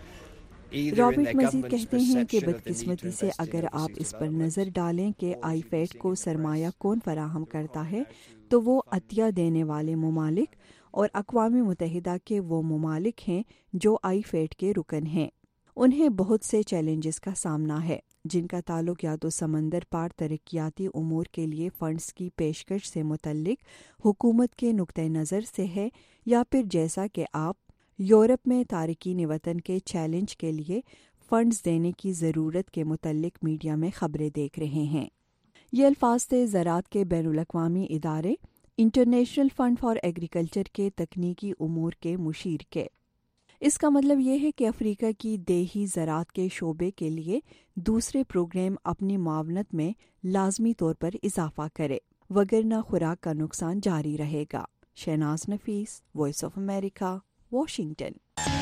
Robert مزید کہتے ہیں کہ بدقسمتی سے اگر آپ اس پر نظر ڈالیں کہ آئی فیڈ کو سرمایہ کون فراہم کرتا ہے تو وہ عطیہ دینے والے ممالک اور اقوام متحدہ کے وہ ممالک ہیں جو آئی فیڈ کے رکن ہیں۔ انہیں بہت سے چیلنجز کا سامنا ہے جن کا تعلق یا تو سمندر پار ترقیاتی امور کے لیے فنڈز کی پیشکش سے متعلق حکومت کے نقطہ نظر سے ہے، یا پھر جیسا کہ آپ یورپ میں تارکین وطن کے چیلنج کے لیے فنڈز دینے کی ضرورت کے متعلق میڈیا میں خبریں دیکھ رہے ہیں۔ یہ الفاظ تھے زراعت کے بین الاقوامی ادارے انٹرنیشنل فنڈ فار ایگریکلچر کے تکنیکی امور کے مشیر کے۔ اس کا مطلب یہ ہے کہ افریقہ کی دیہی زراعت کے شعبے کے لیے دوسرے پروگرام اپنی معاونت میں لازمی طور پر اضافہ کرے، وگرنہ خوراک کا نقصان جاری رہے گا۔ Shahnaz Nafees, voice of America, Washington.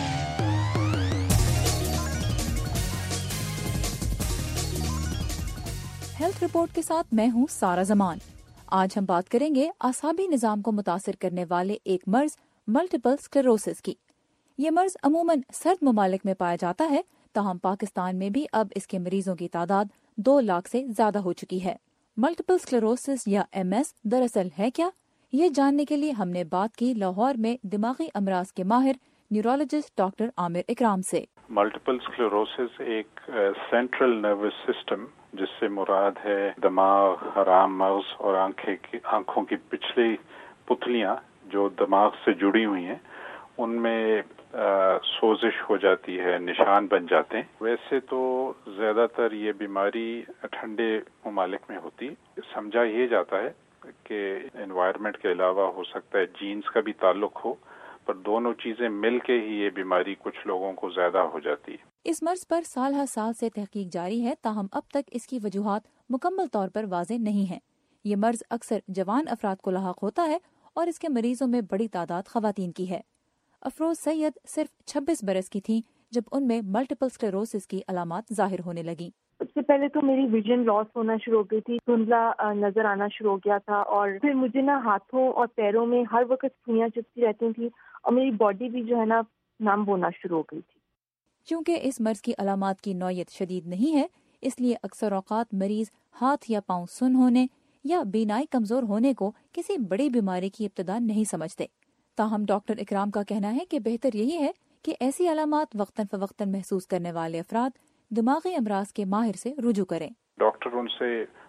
Health report کے ساتھ میں ہوں سارا زمان۔ آج ہم بات کریں گے اعصابی نظام کو متاثر کرنے والے ایک مرض ملٹیپل اسکلیروسس کی۔ یہ مرض عموماً سرد ممالک میں پایا جاتا ہے، تاہم پاکستان میں بھی اب اس کے مریضوں کی تعداد 2 لاکھ سے زیادہ ہو چکی ہے۔ ملٹیپل اسکلیروسس یا MS دراصل ہے کیا؟ یہ جاننے کے لیے ہم نے بات کی لاہور میں دماغی امراض کے ماہر نیورولوجسٹ ڈاکٹر عامر اکرام سے۔ ملٹیپل اسکلیروسس ایک سینٹرل نروس سسٹم جس سے مراد ہے دماغ، حرام مغز اور آنکھوں کی پچھلی پتلیاں جو دماغ سے جڑی ہوئی ہیں، ان میں سوزش ہو جاتی ہے، نشان بن جاتے ہیں۔ ویسے تو زیادہ تر یہ بیماری ٹھنڈے ممالک میں ہوتی، سمجھا یہ جاتا ہے کہ انوائرمنٹ کے علاوہ ہو سکتا ہے جینز کا بھی تعلق ہو، پر دونوں چیزیں مل کے ہی یہ بیماری کچھ لوگوں کو زیادہ ہو جاتی ہے۔ اس مرض پر سال ہر سال سے تحقیق جاری ہے، تاہم اب تک اس کی وجوہات مکمل طور پر واضح نہیں ہیں۔ یہ مرض اکثر جوان افراد کو لاحق ہوتا ہے اور اس کے مریضوں میں بڑی تعداد خواتین کی ہے۔ افروز سید صرف 26 برس کی تھیں جب ان میں ملٹیپل اسکلیروسس کی علامات ظاہر ہونے لگیں۔ سب سے پہلے تو میری ویژن لاس ہونا شروع ہو گئی تھی، دھندلا نظر آنا شروع ہو گیا تھا، اور پھر مجھے ہاتھوں اور پیروں میں ہر وقت سوئیاں چپتی رہتی تھیں اور میری باڈی بھی جو ہے نم ہونا شروع ہو گئی تھی۔ چونکہ اس مرض کی علامات کی نوعیت شدید نہیں ہے، اس لیے اکثر اوقات مریض ہاتھ یا پاؤں سن ہونے یا بینائی کمزور ہونے کو کسی بڑی بیماری کی ابتدا نہیں سمجھتے۔ تاہم ڈاکٹر اکرام کا کہنا ہے کہ بہتر یہی ہے کہ ایسی علامات وقتاً فوقتاً محسوس کرنے والے افراد دماغی امراض کے ماہر سے رجوع کریں۔ ڈاکٹر ان سے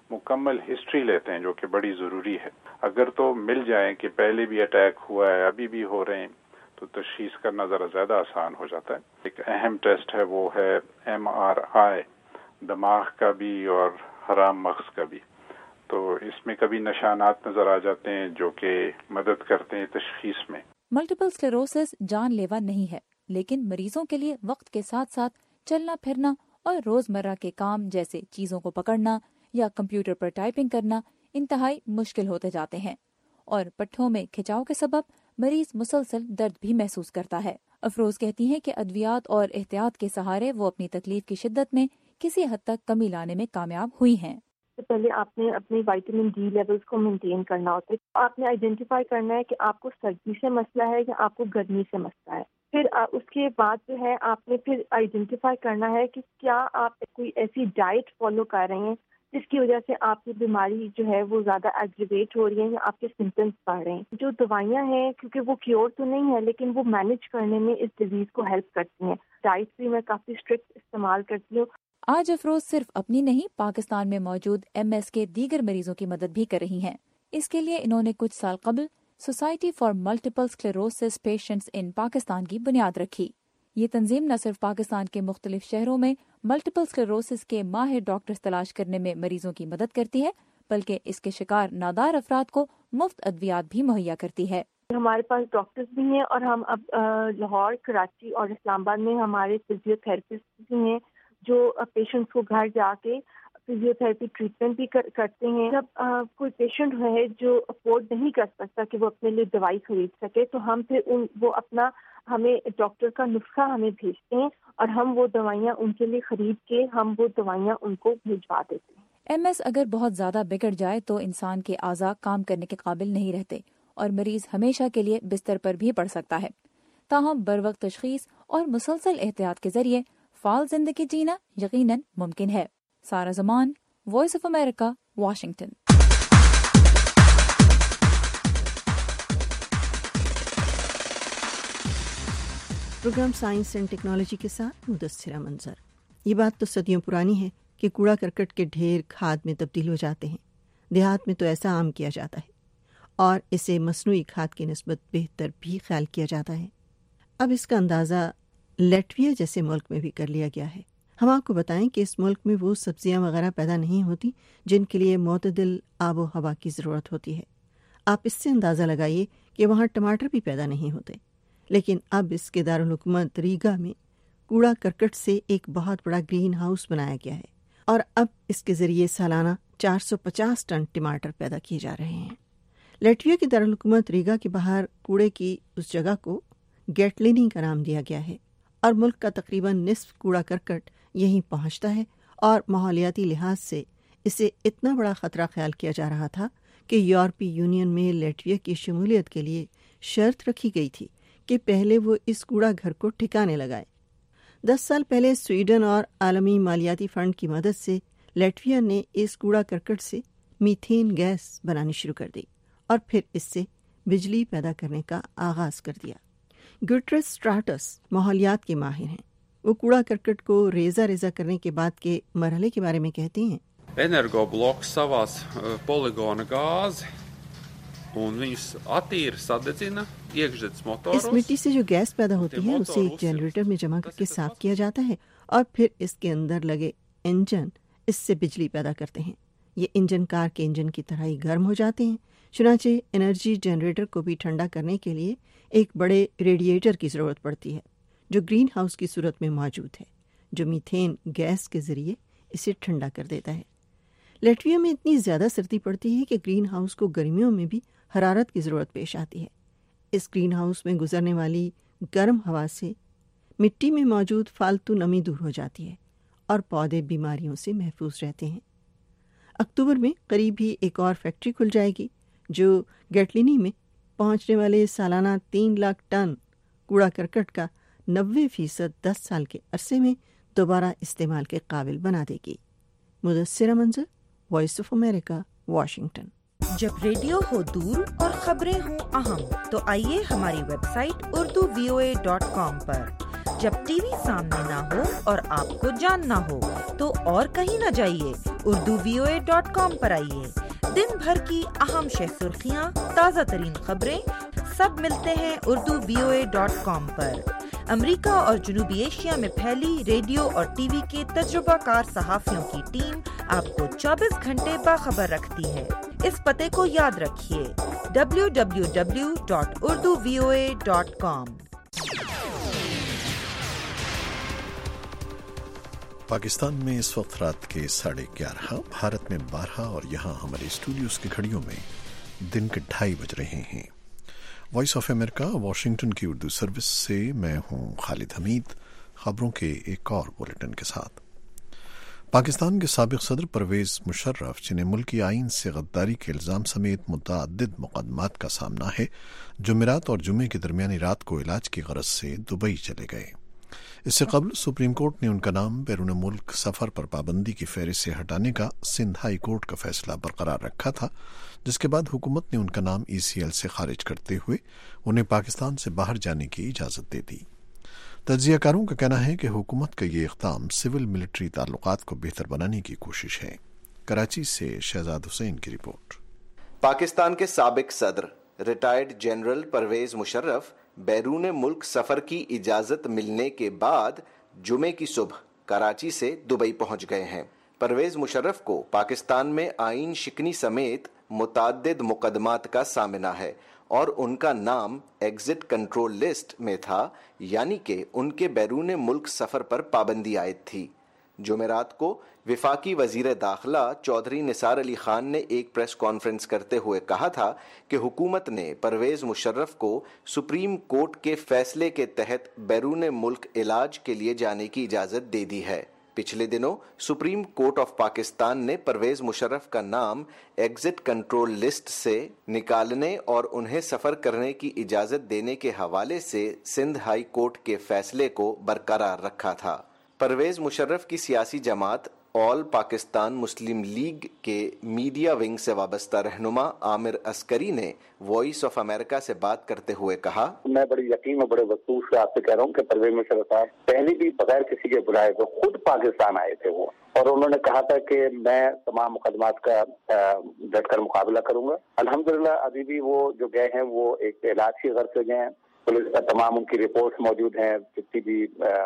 مکمل ہسٹری لیتے ہیں جو کہ بڑی ضروری ہے. اگر تو مل جائیں کہ پہلے بھی اٹیک ہوا ہے ابھی بھی ہو رہے ہیں تو تشخیص کرنا ذرا زیادہ آسان ہو جاتا ہے. ایک اہم ٹیسٹ ہے وہ ہے MRI دماغ کا بھی اور حرام مغز کا بھی. تو اس میں کبھی نشانات نظر آ جاتے ہیں جو کہ مدد کرتے ہیں تشخیص میں. ملٹیپل اسکلیروسس جان لیوا نہیں ہے لیکن مریضوں کے لیے وقت کے ساتھ ساتھ چلنا پھرنا اور روزمرہ کے کام جیسے چیزوں کو پکڑنا یا کمپیوٹر پر ٹائپنگ کرنا انتہائی مشکل ہوتے جاتے ہیں اور پٹھوں میں کھچاؤ کے سبب مریض مسلسل درد بھی محسوس کرتا ہے. افروز کہتی ہیں کہ ادویات اور احتیاط کے سہارے وہ اپنی تکلیف کی شدت میں کسی حد تک کمی لانے میں کامیاب ہوئی ہیں. پہلے آپ نے اپنے وائٹامن ڈی لیولز کو مینٹین کرنا ہوتا ہے. آپ نے آئیڈینٹیفائی کرنا ہے کہ آپ کو سردی سے مسئلہ ہے یا آپ کو گرمی سے مسئلہ ہے. پھر اس کے بعد جو ہے آپ نے پھر آئیڈینٹیفائی کرنا ہے کہ کیا آپ کوئی ایسی ڈائٹ فالو کر رہے ہیں جس کی وجہ سے آپ کی بیماری جو ہے وہ زیادہ ایگریویٹ ہو رہی ہے یا آپ کے سمپٹمس بڑھ رہے ہیں. جو دوائیاں ہیں کیونکہ وہ کیور تو نہیں ہے لیکن وہ مینیج کرنے میں اس ڈیزیز کو ہیلپ کرتی ہیں. ڈائٹ بھی میں کافی اسٹرکٹ استعمال کرتی ہوں. آج افروز صرف اپنی نہیں پاکستان میں موجود MS کے دیگر مریضوں کی مدد بھی کر رہی ہیں. اس کے لیے انہوں نے کچھ سال قبل society for multiple sclerosis patients in Pakistan کی بنیاد رکھی. یہ تنظیم نہ صرف پاکستان کے مختلف شہروں میں ملٹیپل اسکلیروسس کے ماہر ڈاکٹرز تلاش کرنے میں مریضوں کی مدد کرتی ہے بلکہ اس کے شکار نادار افراد کو مفت ادویات بھی مہیا کرتی ہے. ہمارے پاس ڈاکٹرز بھی ہیں اور ہم اب لاہور، کراچی اور اسلام آباد میں ہمارے فزیو تھراپسٹ بھی ہیں جو پیشنٹس کو گھر جا کے فزیو تھراپی ٹریٹمنٹ بھی کرتے ہیں. جب کوئی پیشنٹ ہے جو افورڈ نہیں کر سکتا کہ وہ اپنے لیے دوائی خرید سکے تو ہم پھر وہ اپنا ہمیں ڈاکٹر کا نسخہ ہمیں بھیجتے ہیں اور ہم وہ دوائیاں ان کے لیے خرید کے ہم وہ دوائیاں ان کو بھجوا دیتے ہیں. MS اگر بہت زیادہ بگڑ جائے تو انسان کے اعضاء کام کرنے کے قابل نہیں رہتے اور مریض ہمیشہ کے لیے بستر پر بھی پڑ سکتا ہے. تاہم بروقت تشخیص اور مسلسل احتیاط کے ذریعے فعال زندگی جینا یقیناً ممکن ہے. Sara Zaman, voice of America, Washington. Program science and technology کے ساتھ مدثرہ منظر. یہ بات تو صدیوں پرانی ہے کہ کوڑا کرکٹ کے ڈھیر کھاد میں تبدیل ہو جاتے ہیں. دیہات میں تو ایسا عام کیا جاتا ہے اور اسے مصنوعی کھاد کی نسبت بہتر بھی خیال کیا جاتا ہے. اب اس کا اندازہ لیٹویا جیسے ملک میں بھی کر لیا گیا ہے. ہم آپ کو بتائیں کہ اس ملک میں وہ سبزیاں وغیرہ پیدا نہیں ہوتی جن کے لیے معتدل آب و ہوا کی ضرورت ہوتی ہے. آپ اس سے اندازہ لگائیے کہ وہاں ٹماٹر بھی پیدا نہیں ہوتے. لیکن اب اس کے دارالحکومت ریگا میں کوڑا کرکٹ سے ایک بہت بڑا گرین ہاؤس بنایا گیا ہے اور اب اس کے ذریعے سالانہ 450 ٹن ٹماٹر پیدا کیے جا رہے ہیں. لیٹویا کے دارالحکومت ریگا کے باہر کوڑے کی اس جگہ کو گیٹلینی کا نام دیا گیا ہے اور ملک کا تقریباً نصف کوڑا کرکٹ یہیں پہنچتا ہے اور ماحولیاتی لحاظ سے اسے اتنا بڑا خطرہ خیال کیا جا رہا تھا کہ یورپی یونین میں لیٹویا کی شمولیت کے لیے شرط رکھی گئی تھی کہ پہلے وہ اس کوڑا گھر کو ٹھکانے لگائے. 10 سال پہلے سویڈن اور عالمی مالیاتی فنڈ کی مدد سے لیٹویا نے اس کوڑا کرکٹ سے میتھین گیس بنانی شروع کر دی اور پھر اس سے بجلی پیدا کرنے کا آغاز کر دیا. گوٹرس اسٹراٹس ماحولیات کے ماہر ہیں. وہ کوڑا کرکٹ کو ریزہ ریزہ کرنے کے بعد کے مرحلے کے بارے میں کہتے ہیں. Energo bloks savās poligona gāzi un viņus attīra, sadedzina iekšzemes motoros. اس مٹی سے جو گیس پیدا ہوتی ہے اسے ایک جنریٹر میں جمع کر کے صاف کیا جاتا ہے اور پھر اس کے اندر لگے انجن اس سے بجلی پیدا کرتے ہیں. یہ انجن کار کے انجن کی طرح ہی گرم ہو جاتے ہیں. چنانچہ انرجی جنریٹر کو بھی ٹھنڈا کرنے کے لیے ایک بڑے ریڈیٹر کی ضرورت پڑتی ہے جو گرین ہاؤس کی صورت میں موجود ہے جو میتھین گیس کے ذریعے اسے ٹھنڈا کر دیتا ہے. لیٹویا میں اتنی زیادہ سردی پڑتی ہے کہ گرین ہاؤس کو گرمیوں میں بھی حرارت کی ضرورت پیش آتی ہے. اس گرین ہاؤس میں گزرنے والی گرم ہوا سے مٹی میں موجود فالتو نمی دور ہو جاتی ہے اور پودے بیماریوں سے محفوظ رہتے ہیں. اکتوبر میں قریب ہی ایک اور فیکٹری کھل جائے گی جو گیٹلینی میں پہنچنے والے سالانہ 3 لاکھ ٹن کوڑا کرکٹ کا 90% 10 سال کے عرصے میں دوبارہ استعمال کے قابل بنا دے گی. Mudassira Manzar, voice of America, Washington. جب ریڈیو ہو دور اور خبریں ہوں اہم تو آئیے ہماری ویب سائٹ urduvoa.com پر جب ٹی وی سامنے نہ ہو اور آپ کو جاننا ہو تو اور کہیں نہ جائیے، urduvoa.com پر آئیے۔ دن بھر کی اہم شہ سرخیاں، تازہ ترین خبریں سب ملتے ہیں urduvoa.com پر۔ امریکہ اور جنوبی ایشیا میں پھیلی ریڈیو اور ٹی وی کے تجربہ کار صحافیوں کی ٹیم آپ کو 24 گھنٹے باخبر رکھتی ہے۔ اس پتے کو یاد رکھیے www.urduvoa.com۔ پاکستان میں اس وقت رات کے 11:30، بھارت میں 12 اور یہاں ہمارے اسٹوڈیوز کی گھڑیوں میں دن کے 2:30 بج رہے ہیں۔ وائس آف امریکہ واشنگٹن کی اردو سروس سے میں ہوں خالد حمید، خبروں کے ایک اور بلیٹن کے ساتھ۔ پاکستان کے سابق صدر پرویز مشرف، جنہیں ملکی آئین سے غداری کے الزام سمیت متعدد مقدمات کا سامنا ہے، جمعرات اور جمعے کی درمیانی رات کو علاج کی غرض سے دبئی چلے گئے۔ اس سے قبل سپریم کورٹ نے ان کا نام بیرون ملک سفر پر پابندی کی فہرست سے ہٹانے کا سندھ ہائی کورٹ کا فیصلہ برقرار رکھا تھا، جس کے بعد حکومت نے ان کا نام ECL سے خارج کرتے ہوئے انہیں پاکستان سے باہر جانے کی اجازت دے دی۔ تجزیہ کاروں کا کہنا ہے کہ حکومت کا یہ اقدام سول ملٹری تعلقات کو بہتر بنانے کی کوشش ہے۔ کراچی سے شہزاد حسین کی رپورٹ۔ پاکستان کے سابق صدر ریٹائرڈ جنرل پرویز مشرف بیرون ملک سفر کی اجازت ملنے کے بعد جمعے کی صبح کراچی سے دبئی پہنچ گئے ہیں۔ پرویز مشرف کو پاکستان میں آئین شکنی سمیت متعدد مقدمات کا سامنا ہے اور ان کا نام ایگزٹ کنٹرول لسٹ میں تھا، یعنی کہ ان کے بیرون ملک سفر پر پابندی عائد تھی۔ جمعرات کو وفاقی وزیر داخلہ چودھری نثار علی خان نے ایک پریس کانفرنس کرتے ہوئے کہا تھا کہ حکومت نے پرویز مشرف کو سپریم کورٹ کے فیصلے کے تحت بیرون ملک علاج کے لیے جانے کی اجازت دے دی ہے۔ پچھلے دنوں سپریم کورٹ آف پاکستان نے پرویز مشرف کا نام ایگزٹ کنٹرول لسٹ سے نکالنے اور انہیں سفر کرنے کی اجازت دینے کے حوالے سے سندھ ہائی کورٹ کے فیصلے کو برقرار رکھا تھا۔ پرویز مشرف کی سیاسی جماعت آل پاکستان مسلم لیگ کے میڈیا ونگ سے وابستہ رہنما عامر عسکری نے وائس آف امریکہ سے بات کرتے ہوئے کہا، میں بڑی یقین اور بڑے وقوف سے آپ سے کہہ رہا ہوں کہ پرویز مشرف صاحب پہلے بھی بغیر کسی کے بلائے ہوئے خود پاکستان آئے تھے وہ، اور انہوں نے کہا تھا کہ میں تمام مقدمات کا ڈٹ کر مقابلہ کروں گا۔ الحمدللہ ابھی بھی وہ جو گئے ہیں وہ ایک علاج کی غرض سے گئے ہیں، پولیس کا تمام ان کی رپورٹس موجود ہیں، جتنی بھی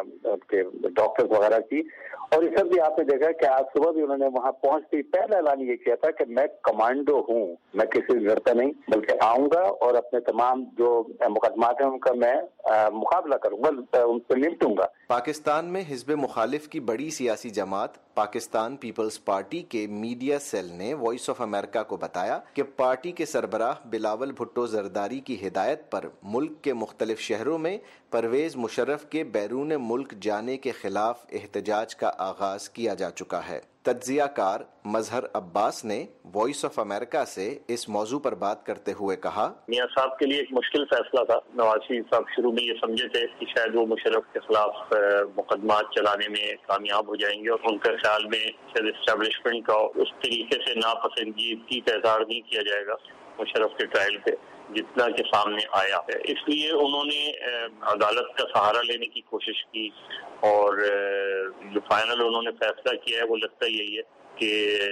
ڈاکٹرز وغیرہ کی، اور اس سب بھی آپ نے دیکھا کہ آج صبح بھی انہوں نے وہاں پہنچتے ہی پہلا اعلان یہ کیا تھا کہ میں کمانڈو ہوں، میں کسی سے ڈرتا نہیں بلکہ آؤں گا اور اپنے تمام جو مقدمات ہیں ان کا میں مقابلہ کروں گا، ان سے نمٹوں گا۔ پاکستان میں حزب مخالف کی بڑی سیاسی جماعت پاکستان پیپلز پارٹی کے میڈیا سیل نے وائس آف امریکہ کو بتایا کہ پارٹی کے سربراہ بلاول بھٹو زرداری کی ہدایت پر ملک کے مختلف شہروں میں پرویز مشرف کے بیرون ملک جانے کے خلاف احتجاج کا آغاز کیا جا چکا ہے۔ تجزیہ کار مظہر عباس نے وائس آف امریکہ سے اس موضوع پر بات کرتے ہوئے کہا، میاں صاحب کے لیے ایک مشکل فیصلہ تھا۔ نواز شریف صاحب شروع میں یہ سمجھے تھے کہ شاید وہ مشرف کے خلاف مقدمات چلانے میں کامیاب ہو جائیں گے، اور ان کے خیال میں شاید اسٹیبلشمنٹ کا اس طریقے سے ناپسندیدگی کا اظہار نہیں کیا جائے گا مشرف کے ٹرائل پہ جتنا کہ سامنے آیا ہے۔ اس لیے انہوں نے عدالت کا سہارا لینے کی کوشش کی، اور جو فائنل انہوں نے فیصلہ کیا ہے وہ لگتا یہی ہے کہ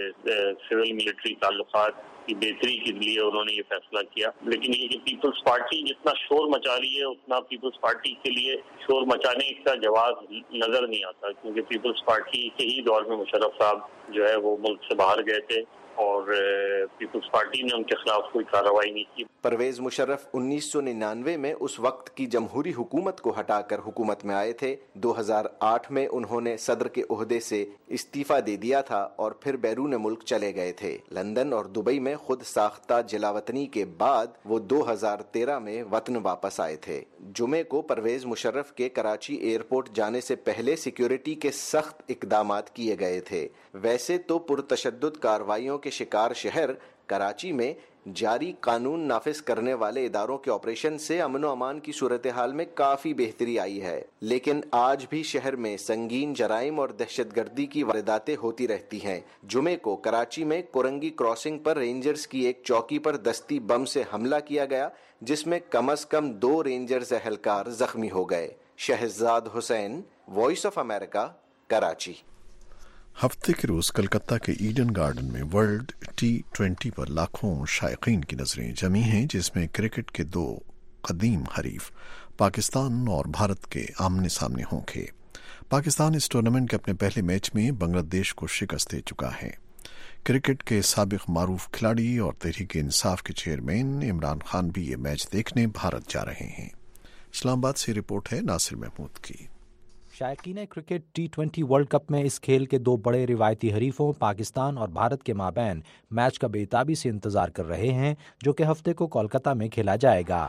سول ملٹری تعلقات کی بہتری کے لیے انہوں نے یہ فیصلہ کیا۔ لیکن یہ کہ پیپلز پارٹی جتنا شور مچا رہی ہے اتنا پیپلز پارٹی کے لیے شور مچانے کا جواز نظر نہیں آتا، کیونکہ پیپلز پارٹی کے ہی دور میں مشرف صاحب جو ہے وہ ملک سے باہر گئے تھے اور پیپلز پارٹی نے ان کے خلاف کوئی کارروائی نہیں کی۔ پرویز مشرف 1999 میں اس وقت کی جمہوری حکومت کو ہٹا کر حکومت میں آئے تھے۔ 2008 میں انہوں نے صدر کے عہدے سے استعفیٰ دے دیا تھا اور پھر بیرون ملک چلے گئے تھے۔ لندن اور دبئی میں خود ساختہ جلاوطنی کے بعد وہ 2013 میں وطن واپس آئے تھے۔ جمعے کو پرویز مشرف کے کراچی ایئرپورٹ جانے سے پہلے سیکیورٹی کے سخت اقدامات کیے گئے تھے۔ ویسے تو پرتشدد کارروائیوں کے شکار شہر کراچی میں جاری قانون نافذ کرنے والے اداروں کے آپریشن سے امن و امان کی صورتحال میں کافی بہتری آئی ہے، لیکن آج بھی شہر میں سنگین جرائم اور دہشت گردی کی وارداتیں ہوتی رہتی ہیں۔ جمعے کو کراچی میں کورنگی کراسنگ پر رینجرز کی ایک چوکی پر دستی بم سے حملہ کیا گیا، جس میں کم از کم 2 رینجرز اہلکار زخمی ہو گئے۔ Shahzad Hussain, voice of America, Karachi. हफ्ते के रोज कलकत्ता के ईडन गार्डन में वर्ल्ड T20 पर लाखों शायकीन की नजरें जमी हैं, जिसमें क्रिकेट के दो कदीम हरीफ पाकिस्तान और भारत के आमने सामने होंगे। पाकिस्तान इस टूर्नामेंट के अपने पहले मैच में बांग्लादेश को शिकस्त दे चुका है। क्रिकेट के साबिक मारूफ खिलाड़ी और तहरीक इंसाफ के चेयरमैन इमरान खान भी ये मैच देखने भारत जा रहे हैं। इस्लामाबाद से रिपोर्ट है नासिर महमूद की। शायकीन क्रिकेट T20 वर्ल्ड कप में इस खेल के दो बड़े रिवायती हरीफों पाकिस्तान और भारत के माबैन मैच का बेताबी से इंतजार कर रहे हैं, जो कि हफ्ते को कोलकाता में खेला जाएगा।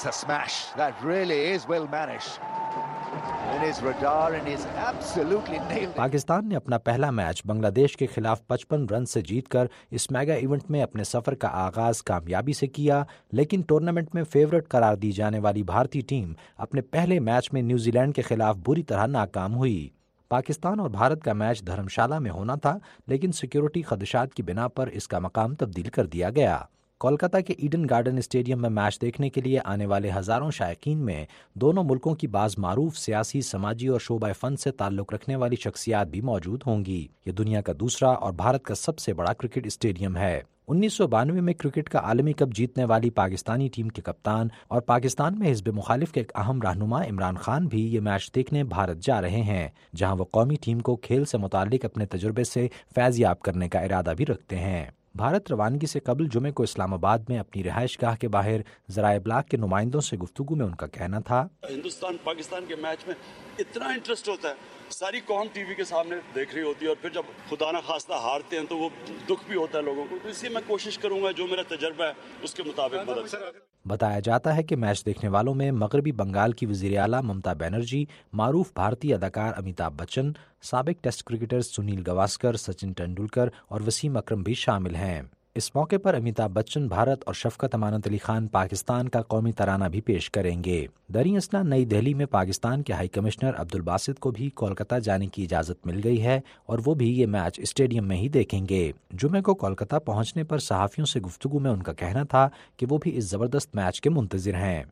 पाकिस्तान ने अपना पहला मैच बांग्लादेश के खिलाफ 55 रन से जीतकर इस मेगा इवेंट में अपने सफर का आगाज कामयाबी से किया, लेकिन टूर्नामेंट में फेवरेट करार दी जाने वाली भारतीय टीम अपने पहले मैच में न्यूजीलैंड के खिलाफ बुरी तरह नाकाम हुई। पाकिस्तान और भारत का मैच धर्मशाला में होना था, लेकिन सिक्योरिटी खदशात की बिना पर इसका मकाम तब्दील कर दिया गया। कोलकाता के ईडन गार्डन स्टेडियम में मैच देखने के लिए आने वाले हजारों शायकीन में दोनों मुल्कों की बाज मारूफ सियासी, समाजी और शोबा फन से ताल्लुक रखने वाली शख्सियात भी मौजूद होंगी। ये दुनिया का दूसरा और भारत का सबसे बड़ा क्रिकेट स्टेडियम है। 1992 में क्रिकेट का आलमी कप जीतने वाली पाकिस्तानी टीम के कप्तान और पाकिस्तान में हिज़्ब मुखालिफ के एक अहम रहनुमा इमरान खान भी ये मैच देखने भारत जा रहे हैं, जहां वो कौमी टीम को खेल से मुताल्लिक अपने तजुर्बे से फैज़याब करने का इरादा भी रखते हैं। भारत रवानगी से कबल जुमे को इस्लामाबाद में अपनी रिहाइश गाह के बाहर ज़राए इब्लाग के नुमाइंदों से गुफ्तगू में उनका कहना था, हिंदुस्तान पाकिस्तान के मैच में इतना इंटरेस्ट होता है, सारी कौम टीवी के सामने देख रही होती है और फिर जब खुदा ना खास्ता हारते हैं तो वो दुख भी होता है लोगों को। तो इसलिए मैं कोशिश करूंगा जो मेरा तजर्बा है उसके मुताबिक मदद। बताया जाता है कि मैच देखने वालों में मगरबी बंगाल की वज़ीर आला ममता बनर्जी, मारूफ भारतीय अदाकार अमिताभ बच्चन, साबिक टेस्ट क्रिकेटर्स सुनील गावस्कर, सचिन तेंदुलकर और वसीम अकरम भी शामिल हैं। इस मौके पर अमिताभ बच्चन भारत और शफकत अमानत अली खान पाकिस्तान का कौमी तराना भी पेश करेंगे। दरी असना नई दिल्ली में पाकिस्तान के हाई कमिश्नर अब्दुल बासित को भी कोलकाता जाने की इजाज़त मिल गई है और वो भी ये मैच स्टेडियम में ही देखेंगे। जुमे को कोलकाता पहुंचने पर सहाफ़ियों से गुफ्तगू में उनका कहना था कि वो भी इस ज़बरदस्त मैच के मुंतज़िर हैं।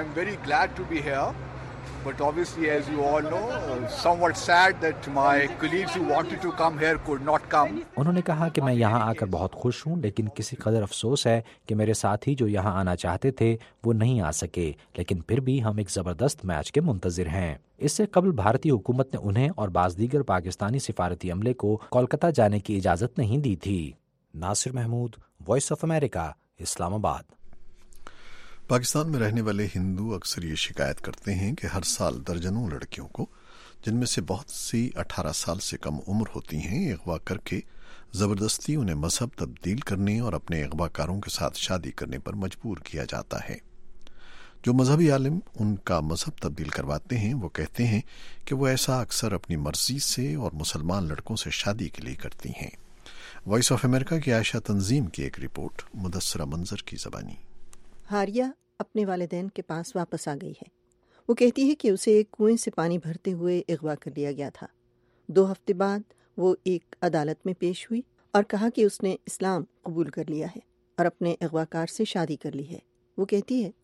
But obviously, as you all know, somewhat sad that my colleagues who wanted to come here could not come. उन्होंने कहा कि मैं यहाँ आकर बहुत खुश हूँ, लेकिन किसी कदर अफसोस है कि मेरे साथी जो यहाँ आना चाहते थे वो नहीं आ सके, लेकिन फिर भी हम एक ज़बरदस्त मैच के मुंतज़िर हैं। इससे कबल भारतीय हुकूमत ने उन्हें और बाज़ दीगर पाकिस्तानी सिफारती अमले को कोलकाता जाने की इजाज़त नहीं दी थी। Nasir Mahmood, voice of America, Islamabad. Pakistan में रहने वाले हिंदू अक्सर ये शिकायत करते हैं कि हर साल दर्जनों लड़कियों को, जिनमें से बहुत सी 18 साल से कम उम्र होती हैं, अगवा करके ज़बरदस्ती उन्हें मजहब तब्दील करने और अपने अगवाकारों के साथ शादी करने पर मजबूर किया जाता है। जो मजहबी आलिम उनका मजहब तब्दील करवाते हैं वो कहते हैं कि वो ऐसा अक्सर अपनी मर्जी से और मुसलमान लड़कों से शादी के लिए करती हैं। वॉइस ऑफ अमेरिका की आयशा तंजीम की एक रिपोर्ट, मुदस्सरा मंजर की ज़बानी। हारिया अपने वालिदैन के पास वापस आ गई है। वो कहती है कि उसे एक कुएं से पानी भरते हुए अगवा कर लिया गया था। 2 हफ्ते बाद वो एक अदालत में पेश हुई और कहा कि उसने इस्लाम कबूल कर लिया है और अपने अगवाकार से शादी कर ली है। वो कहती है,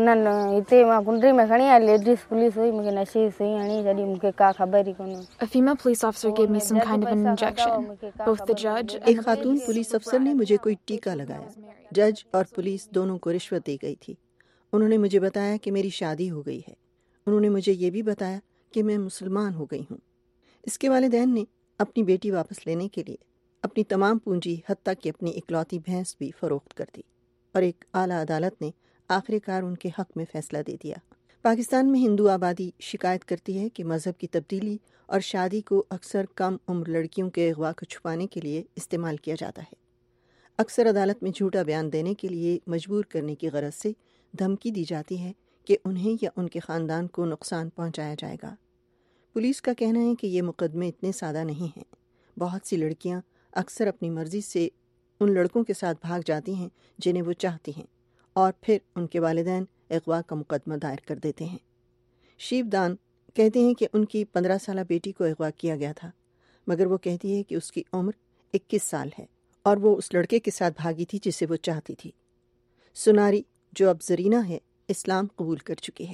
A female police officer gave me some kind of an injection. Both the judge and एक खातून पुलिस अफसर ने मुझे कोई टीका लगाया। जज और पुलिस दोनों को रिश्वत दी गई थी। उन्होंने मुझे बताया कि मेरी शादी हो गई है। उन्होंने मुझे ये भी बताया कि मैं मुसलमान हो गई हूँ। इसके वालिदैन ने अपनी बेटी वापस लेने के लिए अपनी तमाम पूंजी, हत्ता कि अपनी इकलौती भैंस भी फरोख्त कर दी और एक आला अदालत ने आखिरकार उनके हक में फैसला दे दिया। पाकिस्तान में हिंदू आबादी शिकायत करती है कि मजहब की तब्दीली और शादी को अक्सर कम उम्र लड़कियों के अगवा को छुपाने के लिए इस्तेमाल किया जाता है। अक्सर अदालत में झूठा बयान देने के लिए मजबूर करने की गरज से धमकी दी जाती है कि उन्हें या उनके ख़ानदान को नुकसान पहुंचाया जाएगा। पुलिस का कहना है कि ये मुकदमे इतने सादा नहीं हैं। बहुत सी लड़कियां अक्सर अपनी मर्ज़ी से उन लड़कों के साथ भाग जाती हैं जिन्हें वो चाहती हैं और फिर उनके वालिदैन अगवा का मुकदमा दायर कर देते हैं। शिवदान कहते हैं कि उनकी 15 साला बेटी को अगवा किया गया था, मगर वो कहती है कि उसकी उम्र 21 साल है और वो उस लड़के के साथ भागी थी जिसे वो चाहती थी। सुनारी, जो अब जरीना है, इस्लाम कबूल कर चुकी है।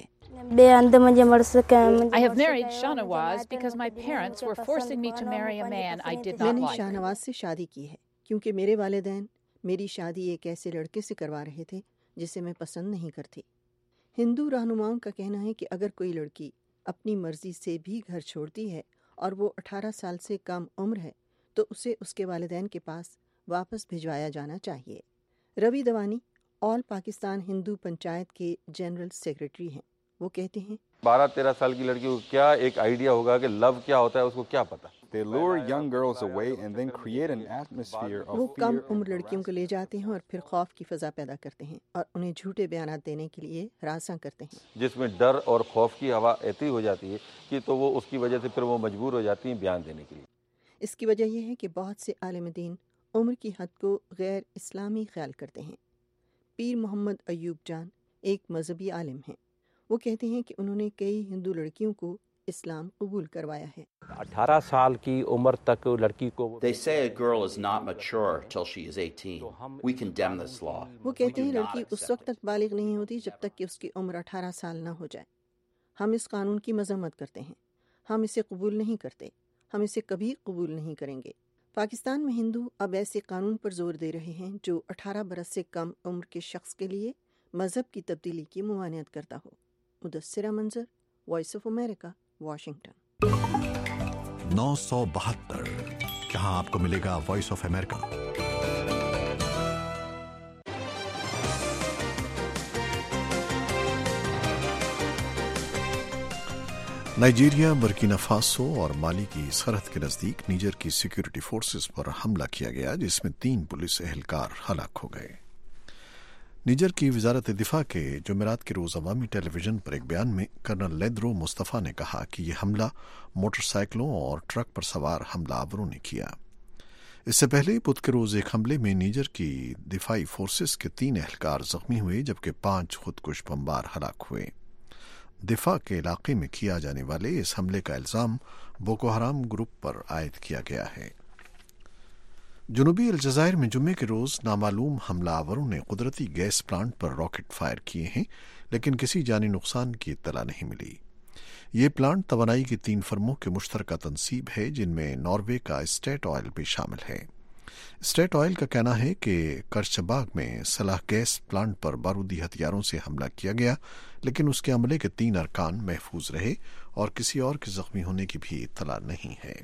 I have married Shahnawaz because my parents were forcing me to marry a man I did not मैंने like. शाहनवाज से शादी की है क्योंकि मेरे वालिदैन मेरी शादी एक ऐसे लड़के से करवा रहे थे जिसे मैं पसंद नहीं करती। हिंदू रहनुमाओं का कहना है कि अगर कोई लड़की अपनी मर्जी से भी घर छोड़ती है और वो 18 साल से कम उम्र है तो उसे उसके वालिदैन के पास वापस भिजवाया जाना चाहिए। रवि दवानी ऑल पाकिस्तान हिंदू पंचायत के जनरल सेक्रेटरी हैं। वो कहते हैं 12-13 साल की लड़की को क्या एक आइडिया होगा कि लव क्या होता है, उसको क्या पता। They lure young girls away and then create an atmosphere of वो कम fear उम्र लड़कियों को ले जाते हैं और फिर खौफ की फ़ज़ा पैदा करते हैं और उन्हें झूठे बयानात देने के लिए हरासा करते हैं, जिसमें डर और खौफ की हवा ऐसी हो जाती है कि तो वो उसकी वजह से फिर वो मजबूर हो जाती हैं बयान देने के लिए। इसकी वजह यह है कि बहुत से आलिम दीन उम्र की हद को गैर इस्लामी ख्याल करते हैं। पीर मोहम्मद अयूब जान एक मजहबी आलिम हैं। वो कहते हैं कि उन्होंने कई हिंदू लड़कियों को इस्लाम कबूल करवाया है। 18 साल की उम्र तक लड़की को They say a girl is not mature till she is 18. We condemn this law. वो कहते हैं लड़की उस वक्त तक बालिग नहीं होती जब तक कि उसकी उम्र 18 साल न हो जाए। हम इस कानून की मजम्मत करते हैं, हम इसे कबूल नहीं करते, हम इसे कभी कबूल नहीं करेंगे। पाकिस्तान में हिंदू अब ऐसे कानून पर जोर दे रहे हैं जो 18 बरस से कम उम्र के शख्स के लिए मजहब की तब्दीली की मुमानियत करता हो। मुदस्सिरा मंजर, वॉइस ऑफ अमेरिका, वाशिंगटन। 972 जहां आपको मिलेगा voice of America. Nigeria, Burkina Faso और माली की सरहद के नजदीक नीजर की सिक्योरिटी फोर्सेस पर हमला किया गया जिसमें 3 पुलिस एहलकार हलाक हो गए। नीजर की वजारत दिफा के जुमेरात के रोज़ अवामी टेलीविजन पर एक बयान में कर्नल लेद्रो मुस्तफ़ा ने कहा कि यह हमला मोटरसाइकिलों और ट्रक पर सवार हमलावरों ने किया। इससे पहले बुध के रोज़ एक हमले में नीजर की दिफाई फोर्सेस के 3 एहलकार जख्मी हुए जबकि 5 खुदकुश बमबार हलाक हुए। दिफा के इलाके में किया जाने वाले इस हमले का इल्ज़ाम बोको हराम ग्रुप पर आयद किया गया है। जनूबी अलजायर में जुम्मे के रोज़ नामालूम हमलावरों ने कुदरती गैस प्लांट पर रॉकेट फायर किए हैं लेकिन किसी जानी नुकसान की इत्तला नहीं मिली। ये प्लांट तवानाई की 3 फर्मों के मुश्तरका तनसीब है जिनमें नॉर्वे का स्टेट ऑयल भी शामिल है। स्टेट ऑयल का कहना है कि करचबाग में सलाह गैस प्लांट पर बारूदी हथियारों से हमला किया गया लेकिन उसके अमले के 3 अरकान महफूज रहे और किसी और के जख्मी होने की भी इत्तला नहीं है।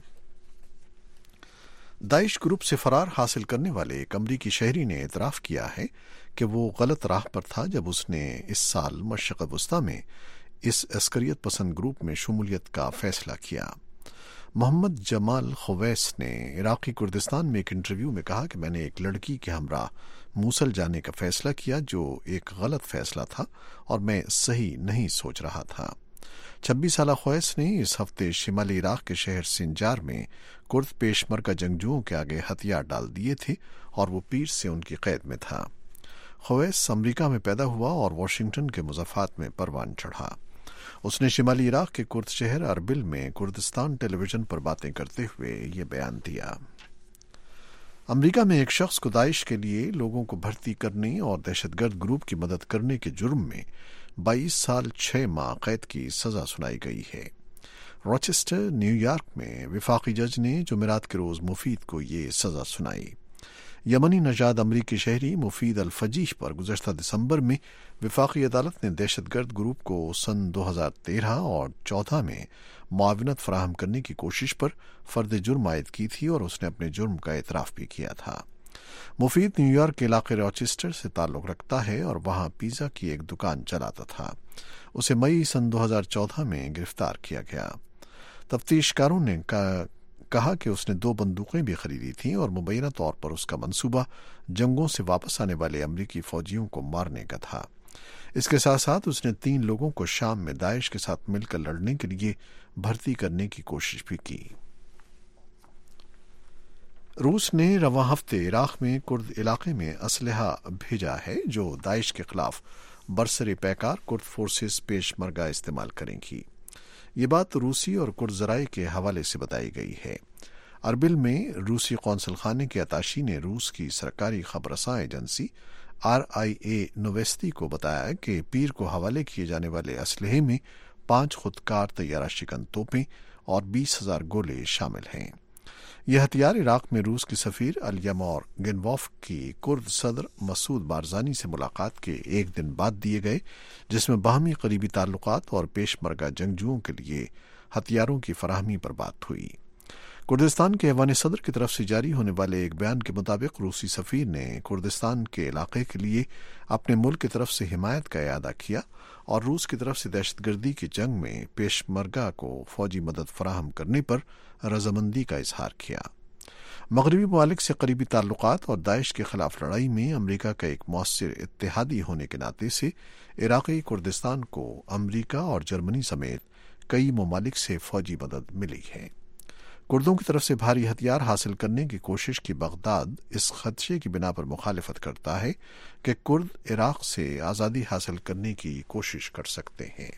दाइश ग्रुप से फरार हासिल करने वाले एक अमरीकी शहरी ने एतराफ़ किया है कि वो गलत राह पर था जब उसने इस साल मशरिक़ वस्ता में इस अस्करियत पसंद ग्रुप में शमूलियत का फैसला किया। मोहम्मद जमाल खुवैस ने इराक़ी कुर्दिस्तान में एक इंटरव्यू में कहा कि मैंने एक लड़की के हमरा मूसल जाने का फैसला किया जो एक गलत फैसला था और मैं सही नहीं सोच रहा था। 26 साला खुवैस ने इस हफ्ते शिमाली इराक़ के शहर सिंजार में कुर्द पेशमरका जंगजुओं के आगे हथियार डाल दिए थे और वो पीर से उनकी कैद में था। खुवैस अमरीका में पैदा हुआ और वाशिंगटन के मुज़फ़्फ़ात में परवान चढ़ा। उसने शिमाली इराक़ के कुर्द शहर अरबिल में कुर्दिस्तान टेलीविजन पर बातें करते हुए ये बयान दिया। अमरीका में एक शख्स को दाइश के लिए लोगों को भर्ती करने और दहशतगर्द ग्रुप की मदद करने के जुर्म में 22 साल 6 माह कैद की सजा सुनाई गई है। रॉचेस्टर, न्यूयॉर्क में विफाकी जज ने जुमेरात के रोज़ मुफीद को ये सजा सुनाई। यमनी नजाद अमरीकी शहरी मुफीद अल-फजीह पर गुज़श्ता दिसंबर में विफाकी अदालत ने दहशतगर्द ग्रुप को सन 2013 और 14 में मुआविनत फराहम करने की कोशिश पर फर्द जुर्म आयद की थी और उसने अपने जुर्म का एतराफ़ भी किया था। मुफीद न्यूयॉर्क के इलाके रॉचेस्टर से ताल्लुक़ रखता है और वहाँ पिज़्ज़ा की एक दुकान चलाता था। उसे मई सन 2014 में गिरफ्तार किया गया। तफ्तीशकारों ने कहा कि उसने 2 बंदूकें भी खरीदी थीं और मुबैना तौर पर उसका मंसूबा जंगों से वापस आने वाले अमरीकी फौजियों को मारने का था। इसके साथ साथ उसने 3 लोगों को शाम में दाइश के साथ मिलकर लड़ने के लिए भर्ती करने की कोशिश भी की। रूस ने रवां हफ्ते इराक में कुर्द इलाके में असलहा भेजा है जो दाइश के खिलाफ बरसरे पैकार कुर्द फोर्सेस पेशमरगा इस्तेमाल करेंगी। ये बात रूसी और कुर्द ज़राए के हवाले से बताई गई है। अरबिल में रूसी कौंसल खाने के अताशी ने रूस की सरकारी खबरसां एजेंसी RIA नोवेस्ती को बताया कि पीर को हवाले किए जाने वाले असलहे में 5 खुदकार तैयारा शिकन तोपें और 20,000 गोले शामिल हैं। यह हथियार इराक में रूस की सफीर अल-यमौर गिनवॉफ की कुर्द सदर मसूद बारजानी से मुलाकात के एक दिन बाद दिए गए, जिसमें बाहमी करीबी ताल्लुकात और पेशमरगा जंगजुओं के लिए हथियारों की फराहमी पर बात हुई। कुर्दिस्तान के ऐवान सदर की तरफ से जारी होने वाले एक बयान के मुताबिक रूसी सफीर ने कुर्दिस्तान के इलाके के लिए अपने मुल्क की तरफ से हिमायत का इरादा किया और रूस की तरफ से दहशतगर्दी की जंग में पेशमरगा को फौजी मदद फराहम करने पर रजामंदी का इजहार किया। मगरबी ममालिक से करीबी ताल्लुकात और दाइश के खिलाफ लड़ाई में अमरीका का एक मौसर इत्तेहादी होने के नाते से इराकी कुर्दिस्तान को अमरीका और जर्मनी समेत कई ममालिक से फौजी मदद मिली है। कुर्दों की तरफ से भारी हथियार हासिल करने की कोशिश की बगदाद इस खदशे की बिना पर मुखालिफत करता है कि कुर्द इराक से आज़ादी हासिल करने की कोशिश कर सकते हैं।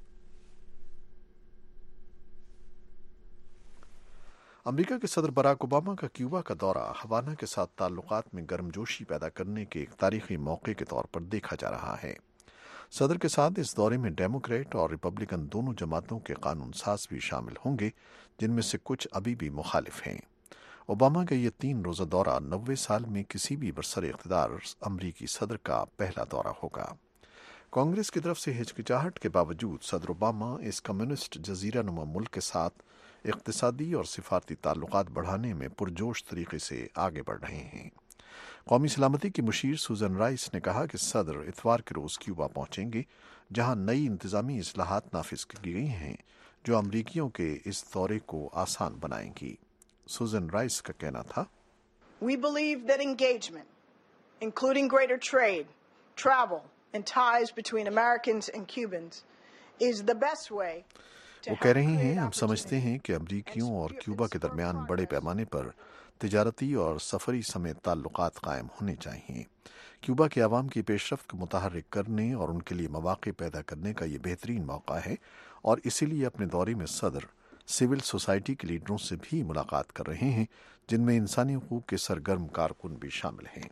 अमरीका के सदर बराक ओबामा का क्यूबा का दौरा हवाना के साथ ताल्लुकात में गर्मजोशी पैदा करने के एक तारीखी मौके के तौर पर देखा जा रहा है। सदर के साथ इस दौरे में डेमोक्रेट और रिपब्लिकन दोनों जमातों के कानून साज भी शामिल होंगे, जिनमें से कुछ अभी भी मुखालिफ हैं। ओबामा का ये 3 रोज़ा दौरा 90 साल में किसी भी बरसर इख्तिदार अमरीकी सदर का पहला दौरा होगा। कांग्रेस की तरफ से हिचकिचाहट के बावजूद सदर ओबामा इस कम्युनिस्ट जजीरा नुमा मुल्क के साथ इक्तिसादी और सिफारती ताल्लुकात बढ़ाने में पुरजोश तरीके से आगे बढ़ रहे हैं। कौमी सलामती की मुशीर सूजन राइस ने कहा कि सदर इतवार के रोज़ क्यूबा पहुंचेंगे, जहां नई इंतजामी इस्लाहात नाफिज की गई हैं जो अमरीकियों के इस दौरे को आसान बनाएंगी। सूजन राइस का कहना था, We believe that engagement, including greater trade, travel and ties between Americans and Cubans, is the best way. वो कह रही हैं, हम समझते हैं कि अमरीकियों और क्यूबा के दरमियान बड़े पैमाने पर तिजारती और सफरी समेत ताल्लुकात कायम होने चाहिए। क्यूबा के अवाम की पेशरफ्त को मुतहर्रिक करने और उनके लिए मौक़े पैदा करने का ये बेहतरीन मौका है और इसीलिए अपने दौरे में सदर सिविल सोसाइटी के लीडरों से भी मुलाकात कर रहे हैं, जिनमें इंसानी हुकूक के सरगर्म कारकुन भी शामिल हैं।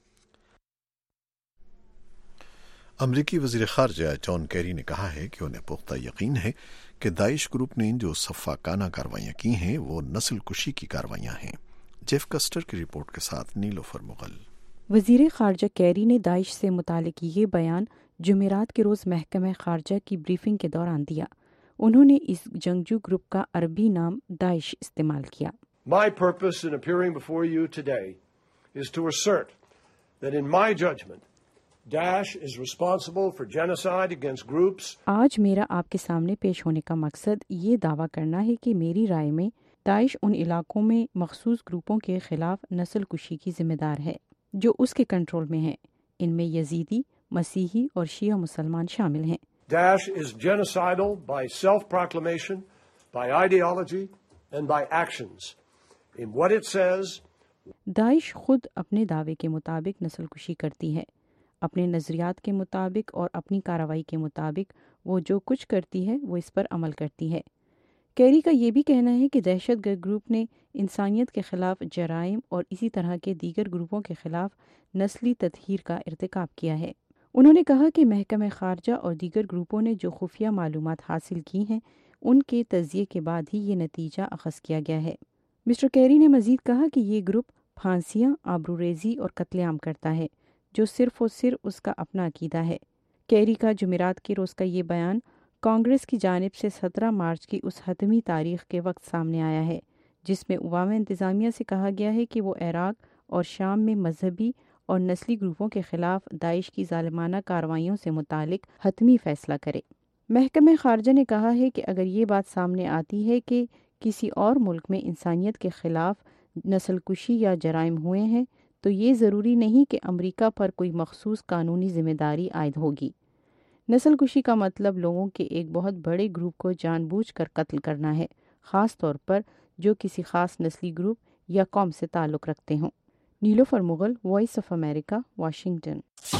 अमरीकी वज़ीर ख़ारजा जॉन कैरी ने कहा है कि उन्हें पुख्ता यकीन है कि दाइश ग्रुप ने जो सफ़ाकाना कार्रवाइयाँ की हैं वो नस्ल कुशी की कार्रवाइयाँ हैं। जेफ कस्टर की रिपोर्ट के साथ नीलोफर मुगल। वज़ीर ख़ारजा कैरी ने दाइश से मुतालिक ये बयान जुमेरात के रोज़ महकमा ख़ारजा की ब्रीफिंग के दौरान दिया। उन्होंने इस जंगजू ग्रुप का अरबी नाम दाइश इस्तेमाल किया। My purpose in appearing before you today is to assert that in my judgment Daesh is responsible for genocide against groups. आज मेरा आपके सामने पेश होने का मकसद ये दावा करना है कि मेरी राय में दाइश उन इलाकों में मखसूस ग्रुपों के खिलाफ नस्ल कुशी की जिम्मेदार है जो उसके कंट्रोल में है। इनमें यजीदी, मसीही और शिया मुसलमान शामिल हैं। Daesh is genocidal by self-proclamation, by ideology and by actions. In what it says, दाइश खुद अपने दावे के मुताबिक नस्ल कुशी करती है। अपने नजरियात के मुताबिक और अपनी कार्रवाई के मुताबिक वो जो कुछ करती है वो इस पर अमल करती है। कैरी का ये भी कहना है कि दहशतगर्द ग्रुप ने इंसानियत के खिलाफ जराइम और इसी तरह के दीगर ग्रुपों के खिलाफ नस्ली तत्हीर का इर्तिकाब किया है। उन्होंने कहा कि महकमा ख़ारजा और दीगर ग्रुपों ने जो खुफिया मालूमात हासिल की हैं उनके तजिए के बाद ही ये नतीजा अखज़ किया गया है। मिस्टर कैरी ने मज़ीद कहा कि ये ग्रुप फांसियाँ, आबरूरेज़ी और कत्लेआम करता है जो सिर्फ़ और सिर्फ उसका अपना अकीदा है। कैरी का जुमेरात के रोज़ का ये बयान कांग्रेस की जानिब से 17 मार्च की उस हतमी तारीख के वक्त सामने आया है जिसमें ओबामा इंतज़ामिया से कहा गया है कि वो इराक और शाम में मजहबी और नस्ली ग्रुपों के खिलाफ दाइश की जालिमाना कार्रवाइयों से मुतालिक हतमी फैसला करे। महकमा ख़ारजा ने कहा है कि अगर ये बात सामने आती है कि किसी और मुल्क में इंसानियत के खिलाफ नस्ल कुशी या जराइम हुए हैं तो ये ज़रूरी नहीं कि अमरीका पर कोई मखसूस कानूनी जिम्मेदारी आयद होगी। नस्ल कुशी का मतलब लोगों के एक बहुत बड़े ग्रुप को जानबूझकर कत्ल करना है, ख़ास तौर पर जो किसी ख़ास नस्ली ग्रुप या कौम से ताल्लुक़ रखते हों। Nilofar Mughal, voice of America, Washington.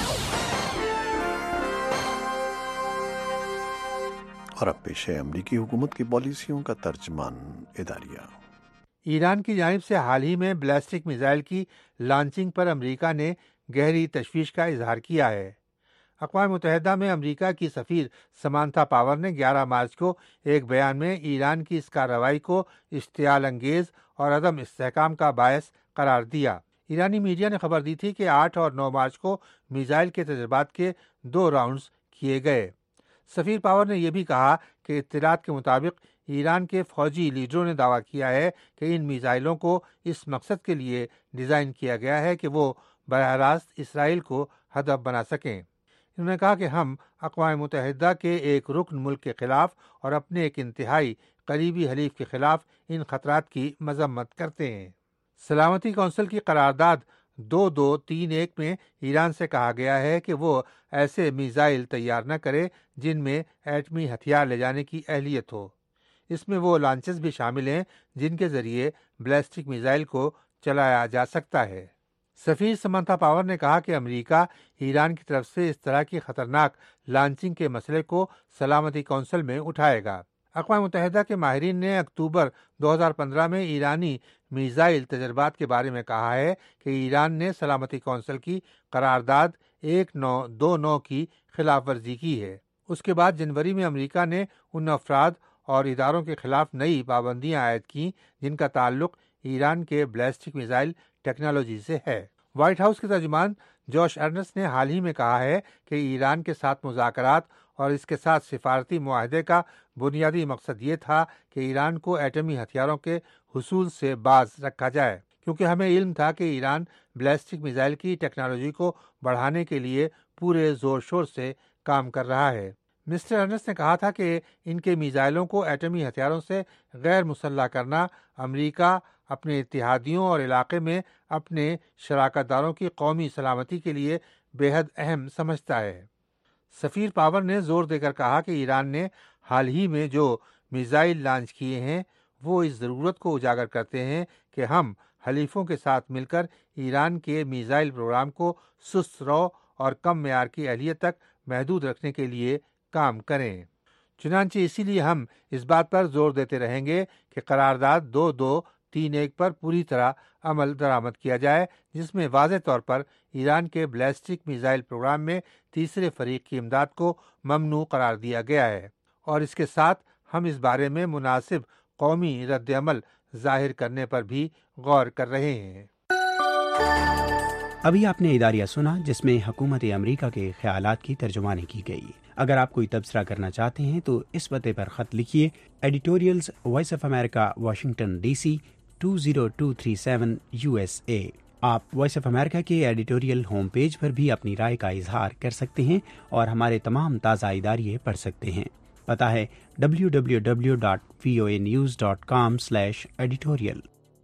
और अब पेश है अमरीकी हुकूमत की पॉलिसियों का तर्जमान इदारिया। ईरान की जानिब से हाल ही में बैलिस्टिक मिसाइल की लॉन्चिंग पर अमेरिका ने گہری تشویش کا اظہار کیا ہے۔ اقوام متحدہ میں امریکہ کی سفیر سمانتھا پاور نے 11 مارچ کو ایک بیان میں ایران کی اس کارروائی کو اشتعال انگیز اور عدم استحکام کا باعث قرار دیا۔ ایرانی میڈیا نے خبر دی تھی کہ 8 اور 9 مارچ کو میزائل کے تجربات کے 2 راؤنڈز کیے گئے۔ سفیر پاور نے یہ بھی کہا کہ اطلاعات کے مطابق ایران کے فوجی لیڈروں نے دعویٰ کیا ہے کہ ان میزائلوں کو اس مقصد کے لیے ڈیزائن کیا گیا ہے کہ وہ براہ راست اسرائیل کو ہدف بنا سکیں۔ انہوں نے کہا کہ ہم اقوام متحدہ کے ایک رکن ملک کے خلاف اور اپنے ایک انتہائی قریبی حلیف کے خلاف ان خطرات کی مذمت کرتے ہیں۔ سلامتی کونسل کی قرارداد 2231 میں ایران سے کہا گیا ہے کہ وہ ایسے میزائل تیار نہ کرے جن میں ایٹمی ہتھیار لے جانے کی اہلیت ہو۔ اس میں وہ لانچز بھی شامل ہیں جن کے ذریعے بیلسٹک میزائل کو چلایا جا سکتا ہے۔ سفیر سمانتھا پاور نے کہا کہ امریکہ ایران کی طرف سے اس طرح کی خطرناک لانچنگ کے مسئلے کو سلامتی کونسل میں اٹھائے گا۔ اقوام متحدہ کے ماہرین نے اکتوبر 2015 میں ایرانی میزائل تجربات کے بارے میں کہا ہے کہ ایران نے سلامتی کونسل کی قرارداد 1929 کی خلاف ورزی کی ہے۔ اس کے بعد جنوری میں امریکہ نے ان افراد اور اداروں کے خلاف نئی پابندیاں عائد کیں جن کا تعلق ایران کے بیلسٹک میزائل ٹیکنالوجی سے ہے۔ وائٹ ہاؤس کے ترجمان جوش ارنسٹ نے حال ہی میں کہا ہے کہ ایران کے ساتھ مذاکرات اور اس کے ساتھ سفارتی معاہدے کا بنیادی مقصد یہ تھا کہ ایران کو ایٹمی ہتھیاروں کے حصول سے باز رکھا جائے، کیونکہ ہمیں علم تھا کہ ایران بیلسٹک میزائل کی ٹیکنالوجی کو بڑھانے کے لیے پورے زور شور سے کام کر رہا ہے۔ مسٹر ارنسٹ نے کہا تھا کہ ان کے میزائلوں کو ایٹمی ہتھیاروں سے غیر مسلح کرنا امریکہ اپنے اتحادیوں اور علاقے میں اپنے شراکت داروں کی قومی سلامتی کے لیے بے حد اہم سمجھتا ہے۔ سفیر پاور نے زور دے کر کہا کہ ایران نے حال ہی میں جو میزائل لانچ کیے ہیں وہ اس ضرورت کو اجاگر کرتے ہیں کہ ہم حلیفوں کے ساتھ مل کر ایران کے میزائل پروگرام کو سست رو اور کم معیار کی اہلیت تک محدود رکھنے کے لیے کام کریں۔ چنانچہ اسی لیے ہم اس بات پر زور دیتے رہیں گے کہ قرارداد 2231 پر پوری طرح عمل درآمد کیا جائے، جس میں واضح طور پر ایران کے بیلسٹک میزائل پروگرام میں تیسرے فریق کی امداد کو ممنوع قرار دیا گیا ہے، اور اس کے ساتھ ہم اس بارے میں مناسب قومی رد عمل ظاہر کرنے پر بھی غور کر رہے ہیں۔ ابھی آپ نے اداریہ سنا جس میں حکومت امریکہ کے خیالات کی ترجمانی کی گئی۔ اگر آپ کوئی تبصرہ کرنا چاہتے ہیں تو اس پتے پر خط لکھیے، editorials voice of America, Washington D C 20237 USA۔ آپ وائس آف امریکہ کے ایڈیٹوریل ہوم پیج پر بھی اپنی رائے کا اظہار کر سکتے ہیں اور ہمارے تمام تازہ اداریے پڑھ سکتے ہیں۔ پتہ ہے www.voanews.com/editorial۔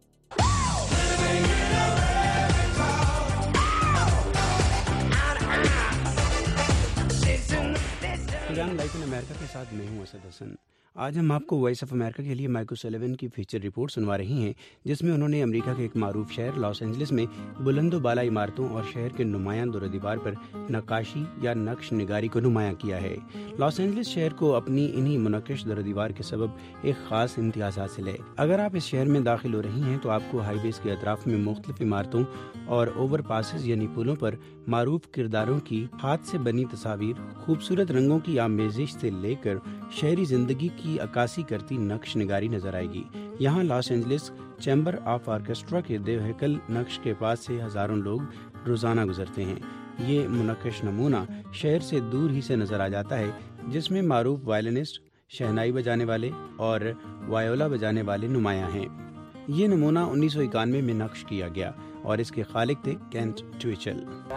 لائف ان امریکہ کے ساتھ میں ہوں اسد حسن۔ آج ہم آپ کو وائس آف امریکہ کے لیے مائیکل سلیون کی فیچر رپورٹ سنوا رہے ہیں، جس میں انہوں نے امریکہ کے ایک معروف شہر لاس اینجلس میں بلند و بالا عمارتوں اور شہر کے نمایاں دور و دیوار پر نقاشی یا نقش نگاری کو نمایاں کیا ہے۔ لاس اینجلس شہر کو اپنی انہی منقش دور و دیوار کے سبب ایک خاص امتیاز حاصل ہے۔ اگر آپ اس شہر میں داخل ہو رہی ہیں تو آپ کو ہائی ویز کے اطراف میں مختلف عمارتوں اور اوور پاسز یعنی پلوں پر معروف کرداروں کی ہاتھ سے بنی تصاویر، خوبصورت رنگوں کی آمیزش سے لے کر شہری زندگی کی عکاسی کرتی نقش نگاری نظر آئے گی۔ یہاں Los Angeles chamber of orchestra کے دیوہیکل نقش کے پاس سے ہزاروں لوگ روزانہ گزرتے ہیں۔ یہ منقش نمونہ شہر سے دور ہی سے نظر آ جاتا ہے، جس میں معروف وائلنسٹ، شہنائی بجانے والے اور وائیولا بجانے والے نمایاں ہیں۔ یہ نمونہ 1991 میں نقش کیا گیا اور اس کے خالق تھے کینٹ ٹویچل۔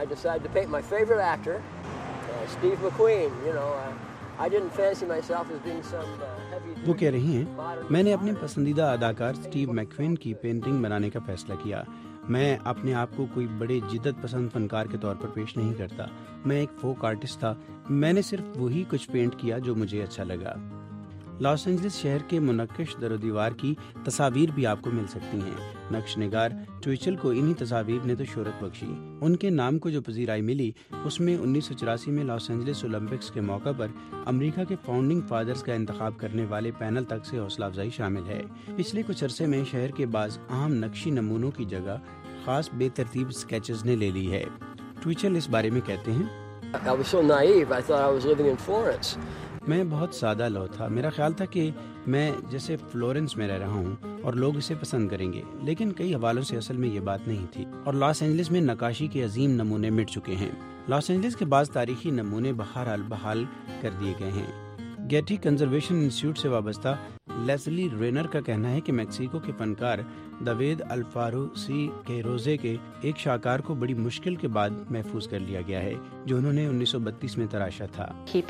وہ کہہ رہی ہیں، میں نے اپنے پسندیدہ اداکار سٹیو میکوین کی پینٹنگ بنانے کا فیصلہ کیا۔ میں اپنے آپ کو کوئی بڑے جدت پسند فنکار کے طور پر پیش نہیں کرتا، میں ایک فوک آرٹسٹ تھا، میں نے صرف وہی کچھ پینٹ کیا جو مجھے اچھا لگا۔ لاس اینجلس شہر کے منقش در و دیوار کی تصاویر بھی آپ کو مل سکتی ہیں۔ نقش نگار ٹویچل کو انہی تصاویر نے تو شہرت بخشی۔ ان کے نام کو جو پذیرائی ملی اس میں 1984 میں لاس اینجلس اولمپکس کے موقع پر امریکہ کے فاؤنڈنگ فادرز کا انتخاب کرنے والے پینل تک سے حوصلہ افزائی شامل ہے۔ پچھلے کچھ عرصے میں شہر کے بعض اہم نقشی نمونوں کی جگہ خاص بے ترتیب سکیچز نے لے لی ہے۔ ٹویچل اس بارے میں کہتے ہیں I was so naive. I thought I was living in Florence. میں بہت سادہ لو تھا. میرا خیال تھا کہ میں جیسے فلورنس میں رہ رہا ہوں اور لوگ اسے پسند کریں گے، لیکن کئی حوالوں سے اصل میں یہ بات نہیں تھی. اور لاس اینجلس میں نقاشی کے عظیم نمونے مٹ چکے ہیں. لاس اینجلس کے بعض تاریخی نمونے بحال کر دیے گئے ہیں. گیٹی کنزرویشن انسٹیٹیوٹ سے وابستہ لیسلی رینر کا کہنا ہے کہ میکسیکو کے فنکار دوید الفارو سی کے روزے کے ایک شاہکار کو بڑی مشکل کے بعد محفوظ کر لیا گیا ہے، جو انہوں نے 1932 میں تراشا تھا.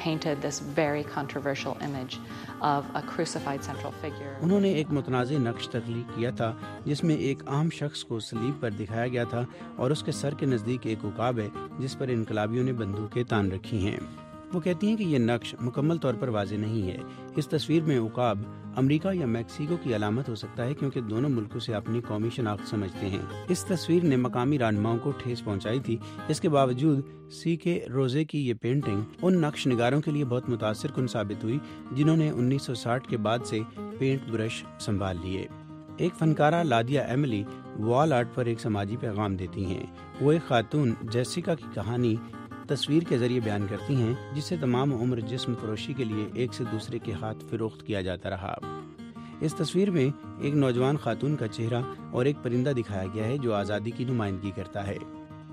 انہوں نے ایک متنازع نقش تخلیق کیا تھا جس میں ایک عام شخص کو صلیب پر دکھایا گیا تھا اور اس کے سر کے نزدیک ایک عقاب ہے جس پر انقلابیوں نے بندوقیں تان رکھی ہیں. وہ کہتی ہیں کہ یہ نقش مکمل طور پر واضح نہیں ہے. اس تصویر میں عقاب امریکہ یا میکسیکو کی علامت ہو سکتا ہے کیونکہ دونوں ملکوں سے اپنی قومی شناخت سمجھتے ہیں. اس تصویر نے مقامی رہنماؤں کو ٹھیس پہنچائی تھی. اس کے باوجود سی کے روزے کی یہ پینٹنگ ان نقش نگاروں کے لیے بہت متاثر کن ثابت ہوئی جنہوں نے 1960 کے بعد سے پینٹ برش سنبھال لیے. ایک فنکارہ لادیا ایملی وال آرٹ پر ایک سماجی پیغام دیتی ہیں. وہ ایک خاتون جیسیکا کی کہانی تصویر کے ذریعے بیان کرتی ہیں جسے تمام عمر جسم فروشی کے لیے ایک سے دوسرے کے ہاتھ فروخت کیا جاتا رہا. اس تصویر میں ایک نوجوان خاتون کا چہرہ اور ایک پرندہ دکھایا گیا ہے جو آزادی کی نمائندگی کرتا ہے.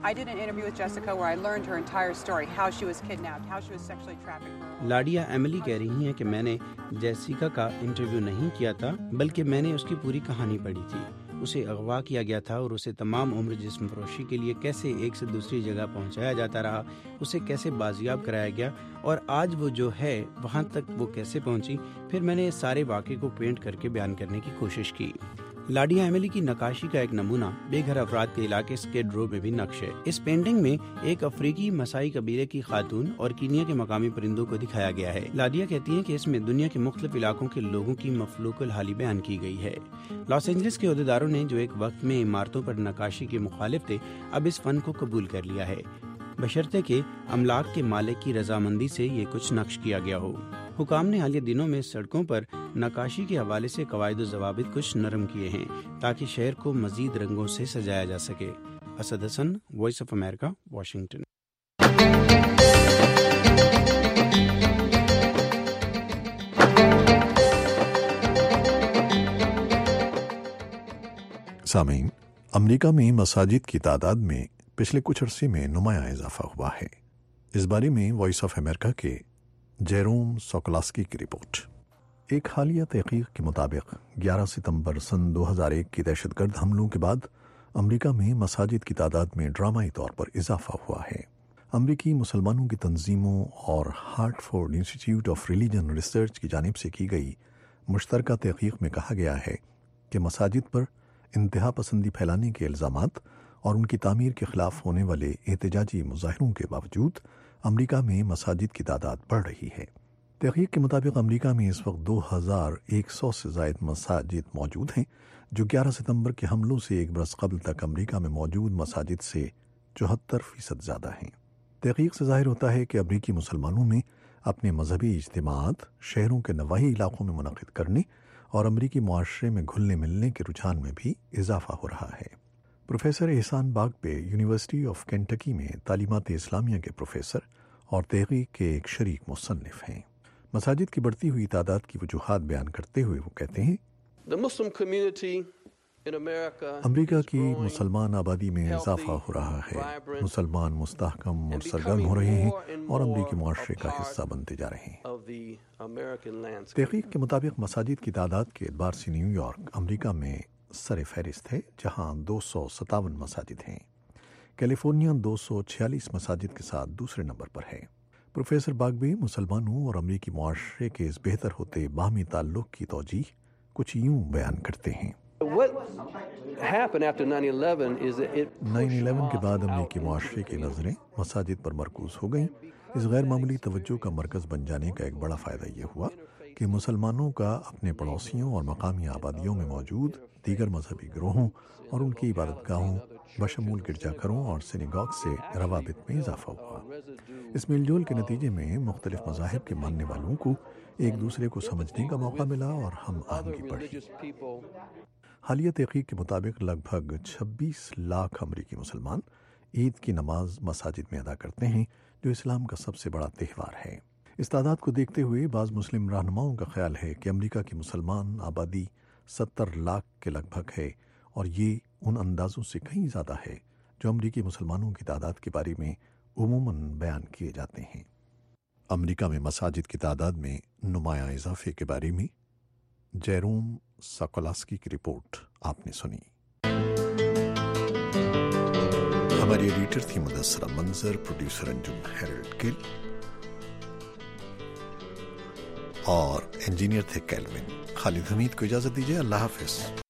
لاڈیا ایملی کہہ رہی ہیں کہ میں نے جیسیکا کا انٹرویو نہیں کیا تھا بلکہ میں نے اس کی پوری کہانی پڑھی تھی. اسے اغوا کیا گیا تھا اور اسے تمام عمر جسم فروشی کے لیے کیسے ایک سے دوسری جگہ پہنچایا جاتا رہا، اسے کیسے بازیاب کرایا گیا اور آج وہ جو ہے وہاں تک وہ کیسے پہنچی. پھر میں نے اس سارے واقعے کو پینٹ کر کے بیان کرنے کی کوشش کی. لاڈیا ایملی کی نقاشی کا ایک نمونہ بے گھر افراد کے علاقے اسکیڈ رو میں بھی نقش ہے. اس پینٹنگ میں ایک افریقی مسائی قبیلے کی خاتون اور کینیا کے مقامی پرندوں کو دکھایا گیا ہے. لاڈیا کہتی ہیں کہ اس میں دنیا کے مختلف علاقوں کے لوگوں کی مفلوق الحالی بیان کی گئی ہے. لاس اینجلس کے عہدیداروں نے جو ایک وقت میں عمارتوں پر نقاشی کے مخالف تھے اب اس فن کو قبول کر لیا ہے، بشرطے کہ املاک کے مالک کی رضامندی سے یہ کچھ نقش کیا گیا ہو. حکام نے حالیہ دنوں میں سڑکوں پر نقاشی کے حوالے سے قواعد و ضوابط کچھ نرم کیے ہیں تاکہ شہر کو مزید رنگوں سے سجایا جا سکے. Asad Hasan, voice of America, Washington. سامعین، امریکہ میں مساجد کی تعداد میں پچھلے کچھ عرصے میں نمایاں اضافہ ہوا ہے. اس بارے میں وائس آف امریکہ کے جیروم سوکلاسکی کی رپورٹ. ایک حالیہ تحقیق کے مطابق 11 ستمبر سن 2001 کی دہشت گرد حملوں کے بعد امریکہ میں مساجد کی تعداد میں ڈرامائی طور پر اضافہ ہوا ہے. امریکی مسلمانوں کی تنظیموں اور Hartford institute of religion research کی جانب سے کی گئی مشترکہ تحقیق میں کہا گیا ہے کہ مساجد پر انتہا پسندی پھیلانے کے الزامات اور ان کی تعمیر کے خلاف ہونے والے احتجاجی مظاہروں کے باوجود امریکہ میں مساجد کی تعداد بڑھ رہی ہے. تحقیق کے مطابق امریکہ میں اس وقت 2100 سے زائد مساجد موجود ہیں، جو 11 ستمبر کے حملوں سے ایک برس قبل تک امریکہ میں موجود مساجد سے 74% زیادہ ہیں. تحقیق سے ظاہر ہوتا ہے کہ امریکی مسلمانوں میں اپنے مذہبی اجتماعات شہروں کے نواحی علاقوں میں منعقد کرنے اور امریکی معاشرے میں گھلنے ملنے کے رجحان میں بھی اضافہ ہو رہا ہے. Professor Ihsan Bagby university of Kentucky میں تعلیمات اسلامیہ کے پروفیسر اور تحقیق کے ایک شریک مصنف ہیں. مساجد کی بڑھتی ہوئی تعداد کی وجوہات بیان کرتے ہوئے وہ کہتے ہیں، امریکہ کی مسلمان آبادی میں اضافہ ہو رہا ہے. مسلمان مستحکم اور سرگرم ہو رہے ہیں اور امریکی معاشرے کا حصہ بنتے جا رہے ہیں. تحقیق کے مطابق مساجد کی تعداد کے اعتبار سے نیو یارک امریکہ میں سر فہرست ہے، جہاں 257 مساجد ہیں. کیلیفورنیا 246 مساجد کے ساتھ دوسرے نمبر پر ہے. پروفیسر باغبے مسلمانوں اور امریکی معاشرے کے اس بہتر ہوتے باہمی تعلق کی توجیہ کچھ یوں بیان کرتے ہیں. 9/11 کے بعد امریکی معاشرے کی نظریں مساجد پر مرکوز ہو گئیں. اس غیر معمولی توجہ کا مرکز بن جانے کا ایک بڑا فائدہ یہ ہوا کہ مسلمانوں کا اپنے پڑوسیوں اور مقامی آبادیوں میں موجود دیگر مذہبی گروہوں اور ان کی عبادت گاہوں بشمول گرجا گھروں اور سینیگاگ سے روابط میں اضافہ ہوا. اس میل جول کے نتیجے میں مختلف مذاہب کے ماننے والوں کو ایک دوسرے کو سمجھنے کا موقع ملا اور ہم آہنگی بڑھی. حالیہ تحقیق کے مطابق لگ بھگ 26 لاکھ امریکی مسلمان عید کی نماز مساجد میں ادا کرتے ہیں، جو اسلام کا سب سے بڑا تہوار ہے۔ اس تعداد کو دیکھتے ہوئے بعض مسلم رہنماؤں کا خیال ہے کہ امریکہ کی مسلمان آبادی 70 لاکھ کے لگ بھگ ہے، اور یہ ان اندازوں سے کہیں زیادہ ہے جو امریکی مسلمانوں کی تعداد کے بارے میں عموماً بیان کیے جاتے ہیں۔ امریکہ میں مساجد کی تعداد میں نمایاں اضافے کے بارے میں جیروم ساکولاسکی کی رپورٹ آپ نے سنی۔ ہماری ایڈیٹر تھی مدثرہ منظر، پروڈیوسر انجم ہیرلڈ گل اور انجینئر تھے کیلوین۔ خالد حمید کو اجازت دیجیے، اللہ حافظ۔